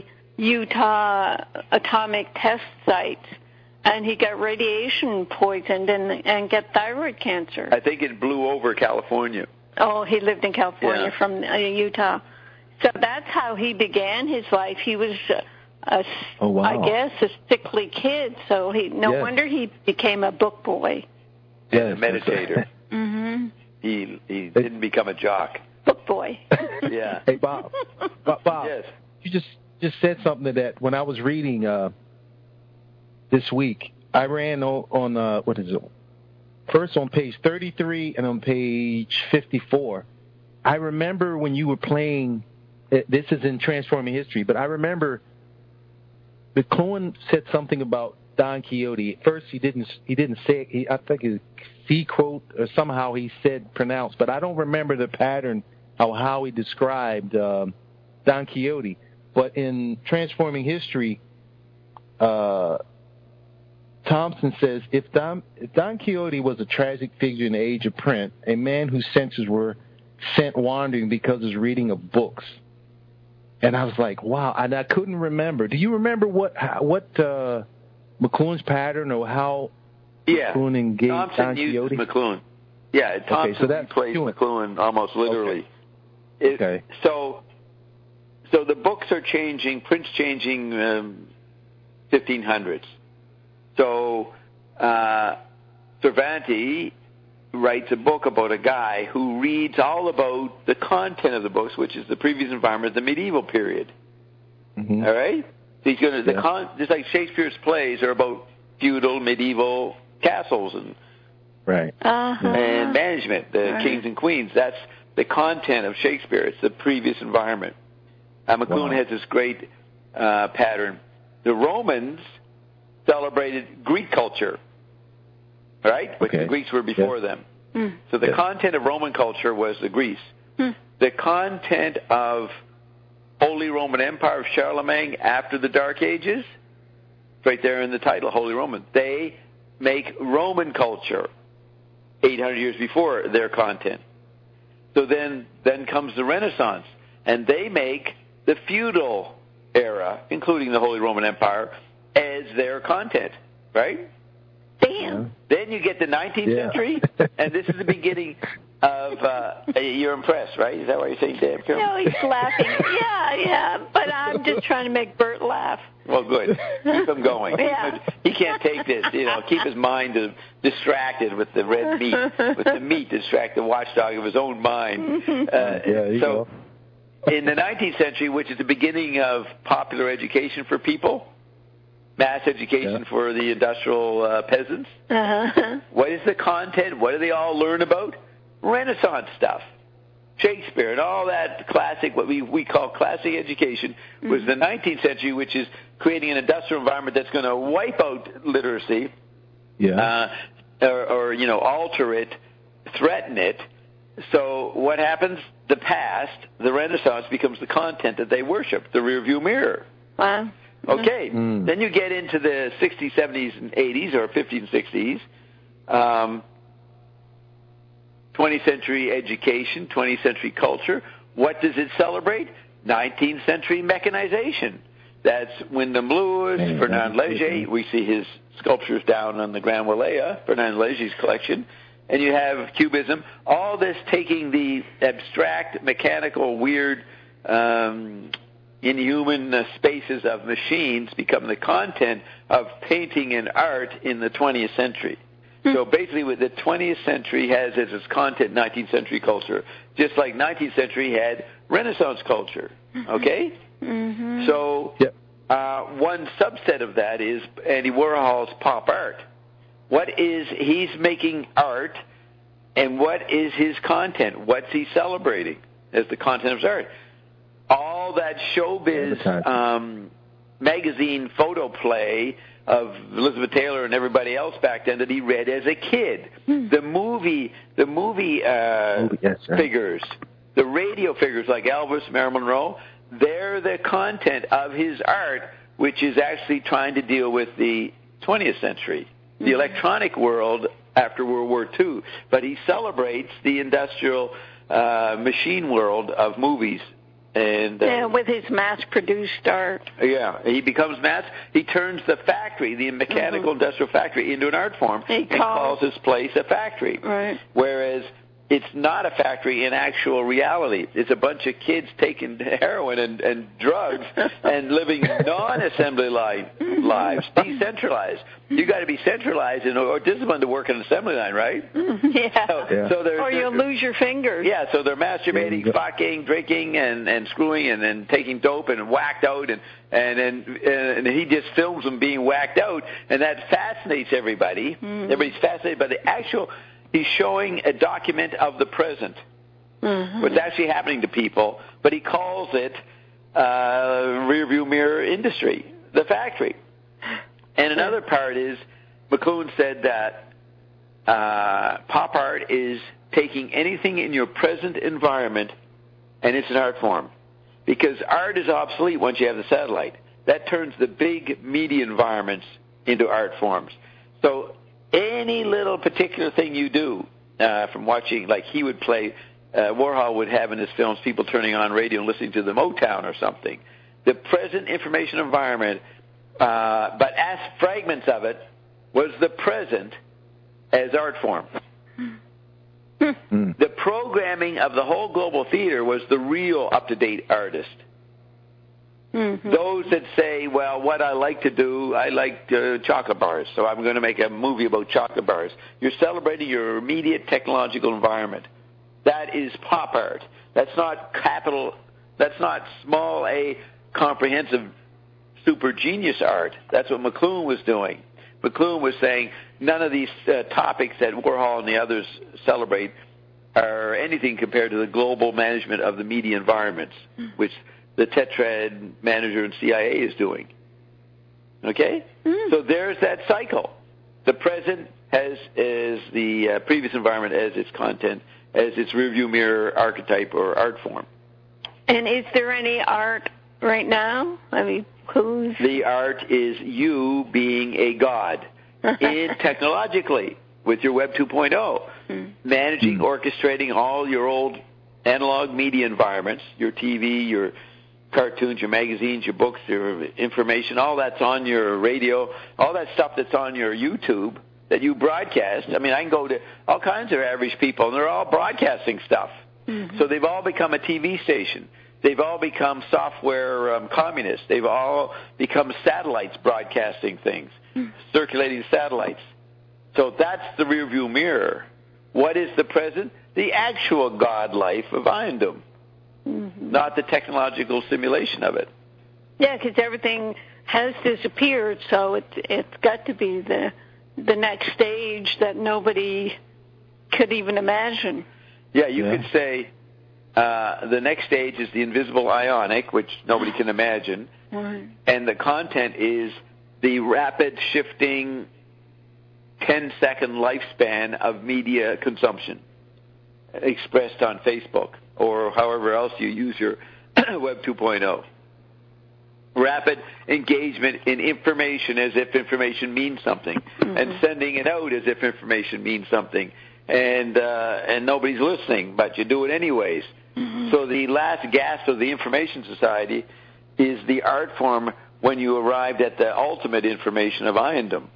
Utah atomic test site. And he got radiation poisoned and and got thyroid cancer. I think it blew over California. Oh, he lived in California yeah. from uh, Utah. So that's how he began his life. He was, uh, a, oh, wow. I guess, a sickly kid. So he no yes. wonder he became a book boy. Yeah, a meditator. mm-hmm. He he didn't become a jock. Book boy. yeah. Hey, Bob. Bob. Bob. Yes. You just just said something that when I was reading. Uh, This week, I ran on, on uh, what is it? First on page thirty-three and on page fifty-four. I remember when you were playing, this is in Transforming History, but I remember McLuhan said something about Don Quixote. At first, he didn't he didn't say it. He, I think it C quote or somehow he said pronounced, but I don't remember the pattern of how he described um, Don Quixote. But in Transforming History, uh, Thompson says, if Don, if Don Quixote was a tragic figure in the age of print, a man whose senses were sent wandering because of his reading of books. And I was like, wow, and I couldn't remember. Do you remember what what uh, McLuhan's pattern or how yeah. McLuhan engaged Thompson Don used Quixote? McLuhan. Yeah, Thompson okay, so that plays McLuhan almost literally. Okay. It, okay. So, so the books are changing, print's changing um, fifteen hundreds. So uh, Cervantes writes a book about a guy who reads all about the content of the books, which is the previous environment, the medieval period. Mm-hmm. All right? So he's going to yeah. the con- just like Shakespeare's plays are about feudal, medieval castles and right uh-huh. and management, the right. kings and queens. That's the content of Shakespeare. It's the previous environment. Uh, McLuhan wow. has this great uh, pattern. The Romans celebrated Greek culture, right? Which okay. the Greeks were before yeah. them. Mm. So the yeah. content of Roman culture was the Greece. Mm. The content of Holy Roman Empire of Charlemagne after the Dark Ages. Right there in the title, Holy Roman. They make Roman culture eight hundred years before their content. So then, then comes the Renaissance, and they make the feudal era, including the Holy Roman Empire, as their content, right? Damn. Then you get the nineteenth Yeah. century, and this is the beginning of, uh, you're impressed, right? Is that why you're saying damn, Carol? No, he's laughing. Yeah, yeah, but I'm just trying to make Bert laugh. Well, good. Keep him going. Yeah. He can't take this, you know, keep his mind uh, distracted with the red meat, with the meat distract the watchdog of his own mind. Uh, Yeah, you so, go. in the nineteenth century, which is the beginning of popular education for people, mass education Yeah. for the industrial uh, peasants, Uh-huh. what is the content? What do they all learn about? Renaissance stuff. Shakespeare and all that classic, what we, we call classic education, was the nineteenth century, which is creating an industrial environment that's going to wipe out literacy, Yeah. uh, or, or, you know, alter it, threaten it. So what happens? The past, the Renaissance, becomes the content that they worship, the rearview mirror. Wow. Okay. Mm. Then you get into the sixties, seventies, and eighties, or fifties and sixties. Um, twentieth century education, twentieth century culture. What does it celebrate? nineteenth century mechanization. That's Wyndham Lewis, Yeah, Fernand that's Léger. good. We see his sculptures down on the Grand Walea, Fernand Léger's collection. And you have Cubism. All this taking the abstract, mechanical, weird, um, inhuman uh, spaces of machines become the content of painting and art in the twentieth century. So basically, what the twentieth century has as its content nineteenth century culture, just like nineteenth century had Renaissance culture. Okay? Mm-hmm. So Yep. uh, one subset of that is Andy Warhol's pop art. What is, he's making art, and what is his content? What's he celebrating as the content of his art? All that showbiz um, magazine photo play of Elizabeth Taylor and everybody else back then that he read as a kid. Hmm. The movie, the movie, uh, Movie, yes, right. figures, the radio figures like Elvis, Marilyn Monroe, they're the content of his art, which is actually trying to deal with the twentieth century, the Mm-hmm. electronic world after World War Two. But he celebrates the industrial uh, machine world of movies. And, uh, Yeah, with his mass-produced art. yeah, he becomes mass. He turns the factory, the mechanical Mm-hmm. industrial factory, into an art form He and calls- calls his place a factory. Right. Whereas it's not a factory in actual reality. It's a bunch of kids taking heroin and, and drugs and living non-assembly line lives, decentralized. You got to be centralized and or disciplined to work an assembly line, right? Yeah. So, Yeah. so they're, Or they're, you'll lose your fingers. yeah, so they're masturbating, Yeah. fucking, drinking, and, and screwing, and then taking dope and whacked out, and and and, and he just films them being whacked out, and that fascinates everybody. Mm-hmm. Everybody's fascinated by the actual. He's showing a document of the present, Mm-hmm. what's actually happening to people, but he calls it uh, rearview mirror industry, the factory. And another part is, McLuhan said that uh, pop art is taking anything in your present environment, and it's an art form. Because art is obsolete once you have the satellite. That turns the big media environments into art forms. So any little particular thing you do, uh, from watching, like he would play, uh, Warhol would have in his films people turning on radio and listening to the Motown or something. The present information environment, uh, but as fragments of it, was the present as art form. Mm. The programming of the whole global theater was the real up-to-date artist. Mm-hmm. Those that say, well, what I like to do, I like uh, chocolate bars, so I'm going to make a movie about chocolate bars. You're celebrating your immediate technological environment. That is pop art. That's not capital, that's not small A comprehensive super genius art. That's what McLuhan was doing. McLuhan was saying none of these uh, topics that Warhol and the others celebrate are anything compared to the global management of the media environments, which the Tetrad manager and C I A is doing. Okay? Mm. So there's that cycle. The present has is the uh, previous environment as its content, as its rearview mirror archetype or art form. And is there any art right now? I mean, who's... The art is you being a god. in technologically with your Web two point oh, mm. managing, mm. orchestrating all your old analog media environments, your T V, your cartoons, your magazines, your books, your information, all that's on your radio, all that stuff that's on your YouTube that you broadcast. I mean, I can go to all kinds of average people, and they're all broadcasting stuff. Mm-hmm. So they've all become a T V station. They've all become software um, communists. They've all become satellites broadcasting things, mm. circulating satellites. So that's the rearview mirror. What is the present? The actual God life of Iondom, mm-hmm. not the technological simulation of it. Yeah, because everything has disappeared, so it, it's got to be the the next stage that nobody could even imagine. Yeah, you yeah. could say uh, the next stage is the invisible ionic, which nobody can imagine, right. and the content is the rapid shifting ten-second lifespan of media consumption expressed on Facebook or however else you use your Web two point oh. Rapid engagement in information as if information means something, mm-hmm. and sending it out as if information means something, and uh, and nobody's listening, but you do it anyways. Mm-hmm. So the last gasp of the information society is the art form when you arrived at the ultimate information of Iondom.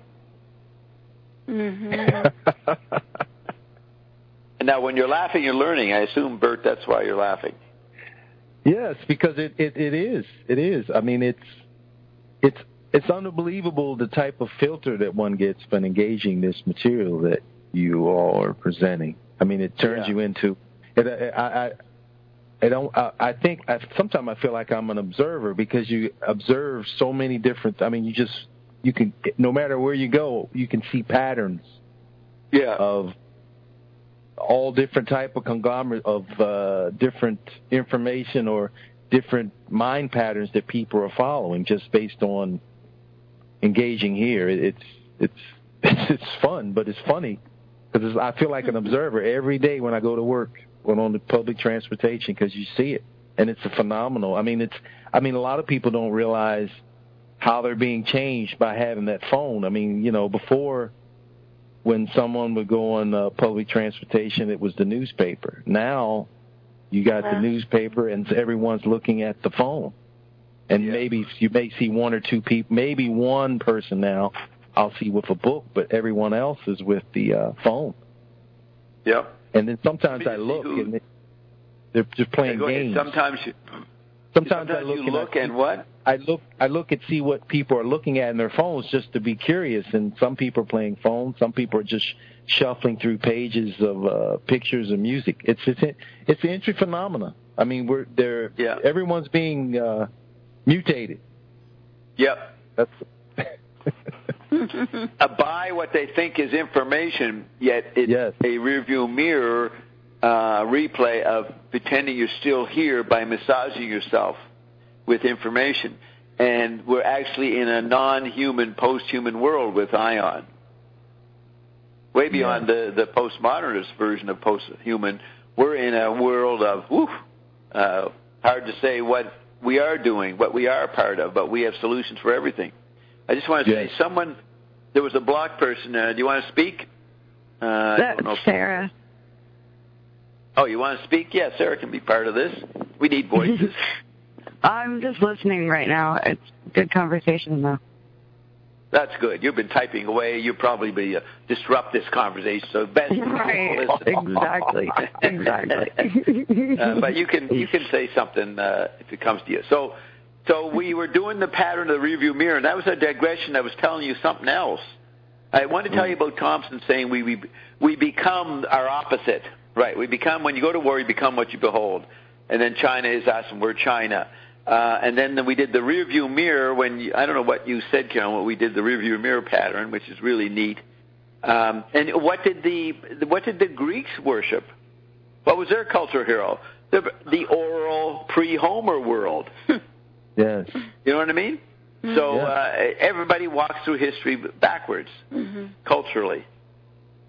Mm-hmm. And now when you're laughing, you're learning. I assume, Bert, that's why you're laughing. Yes, because it, it, it is. It is. I mean, it's it's it's unbelievable the type of filter that one gets when engaging this material that you all are presenting. I mean, it turns yeah. you into. It, I, I I don't. I, I think I, sometimes I feel like I'm an observer because you observe so many different. I mean, you just you can no matter where you go, you can see patterns. Yeah. Of all different type of conglomerate of uh, different information or different mind patterns that people are following just based on engaging here. It's it's it's fun, but it's funny because I feel like an observer every day when I go to work when on the public transportation because you see it and it's a phenomenal. I mean, it's I mean a lot of people don't realize how they're being changed by having that phone. I mean, you know, before. When someone would go on uh, public transportation, it was the newspaper. Now, you got wow. the newspaper, and everyone's looking at the phone. And yeah. maybe you may see one or two people, maybe one person now I'll see with a book, but everyone else is with the uh, phone. Yeah. And then sometimes I look, and they, they're just playing yeah, games. Sometimes you, sometimes, sometimes I look you and look I, and what? I look, I look and see what people are looking at in their phones just to be curious. And some people are playing phones. Some people are just shuffling through pages of uh, pictures and music. It's it's it's an interesting phenomena. I mean, we're there. Yeah. Everyone's being uh, mutated. Yep. That's. uh, by what they think is information, yet it's yes. a rearview mirror uh, replay of pretending you're still here by massaging yourself with information. And we're actually in a non-human, post-human world with Ion. Way beyond yeah. the, the postmodernist version of post-human. We're in a world of, whew, uh, hard to say what we are doing, what we are a part of, but we have solutions for everything. I just want to yes. say, someone, there was a block person. Uh, do you want to speak? Uh, That's Sarah. Oh, you want to speak? Yeah, Sarah can be part of this. We need voices. I'm just listening right now. It's good conversation, though. That's good. You've been typing away. You'll probably be uh, disrupt this conversation. So best right. Exactly. Exactly. uh, but you can you can say something uh, if it comes to you. So. So we were doing the pattern of the rearview mirror, and that was a digression. I was telling you something else. I wanted to tell you about Thompson saying we we, we become our opposite. Right, we become, when you go to war, you become what you behold. And then China is us, and we're China. Uh, and then we did the rearview mirror when, you, I don't know what you said, Karen, what we did the rearview mirror pattern, which is really neat. Um, and what did the what did the Greeks worship? What was their cultural hero? The, the oral pre-Homer world. Yes. You know what I mean? Mm-hmm. So uh, everybody walks through history backwards, mm-hmm. culturally.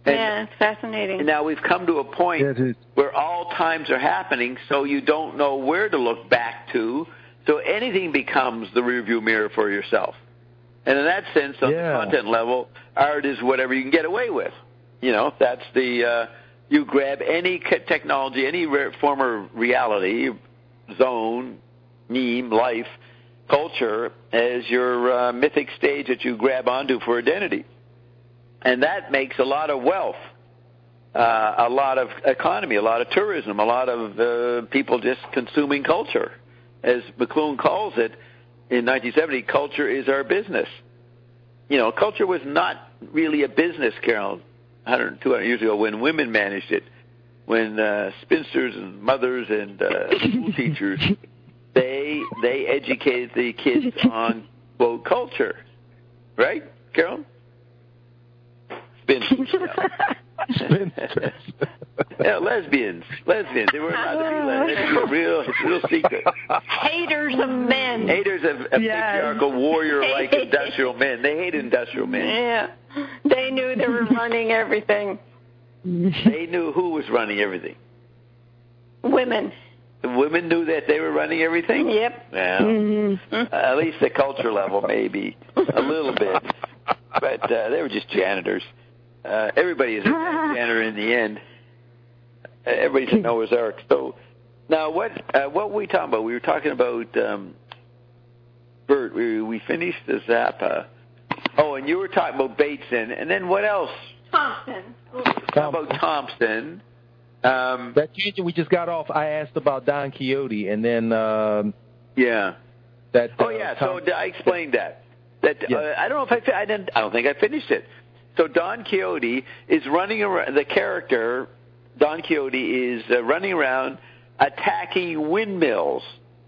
And, yeah, it's fascinating. And now we've come to a point yeah, where all times are happening, so you don't know where to look back to. So anything becomes the rearview mirror for yourself. And in that sense, on yeah. the content level, art is whatever you can get away with. You know, that's the uh, you grab any technology, any form of reality, zone, meme, life, culture as your uh, mythic stage that you grab onto for identity. And that makes a lot of wealth, uh, a lot of economy, a lot of tourism, a lot of uh, people just consuming culture. As McLuhan calls it in nineteen seventy, culture is our business. You know, culture was not really a business, Carol, one hundred, two hundred years ago when women managed it, when uh, spinsters and mothers and uh, school teachers, they they educated the kids on, quote, culture. Right, Carol? Spinsters. Spinsters. Yeah, lesbians. Lesbians. They were allowed to be lesbians. It's a real, it's a real secret. Haters of men. Haters of, of yes. patriarchal, warrior-like industrial men. They hate industrial men. Yeah. They knew they were running everything. They knew who was running everything. Women. The women knew that they were running everything? Yep. Well, mm-hmm. uh, at least the culture level, maybe. A little bit. But uh, they were just janitors. Uh, everybody is a janitor in the end. Uh, everybody's a Noah's Ark. So now, what uh, what were we talking about? We were talking about um, Bert. We we finished the Zappa. Oh, and you were talking about Bateson, and then what else? Thompson. How about Thompson? Um, that tangent we just got off. I asked about Don Quixote, and then um, yeah. That. Uh, oh yeah. Tom- so I explained that. That yeah. uh, I don't know if I I didn't. I don't think I finished it. So Don Quixote is running around. The character Don Quixote is uh, running around attacking windmills.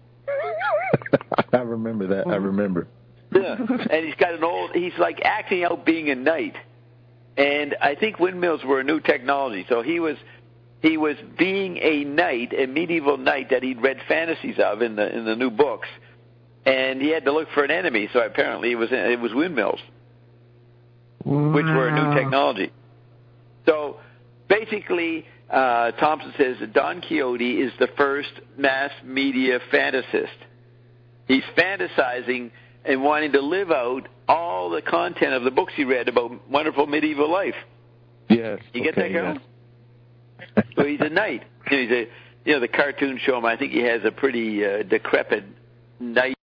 I remember that. I remember. Yeah, and he's got an old. He's like acting out being a knight, and I think windmills were a new technology. So he was he was being a knight, a medieval knight that he'd read fantasies of in the in the new books, and he had to look for an enemy. So apparently it was it was windmills. Wow. Which were a new technology. So basically, uh, Thompson says that Don Quixote is the first mass media fantasist. He's fantasizing and wanting to live out all the content of the books he read about wonderful medieval life. Yes. You get okay, that, Carol? Yes. So he's a knight. You know, he's a, you know, the cartoons show him. I think he has a pretty uh, decrepit knight.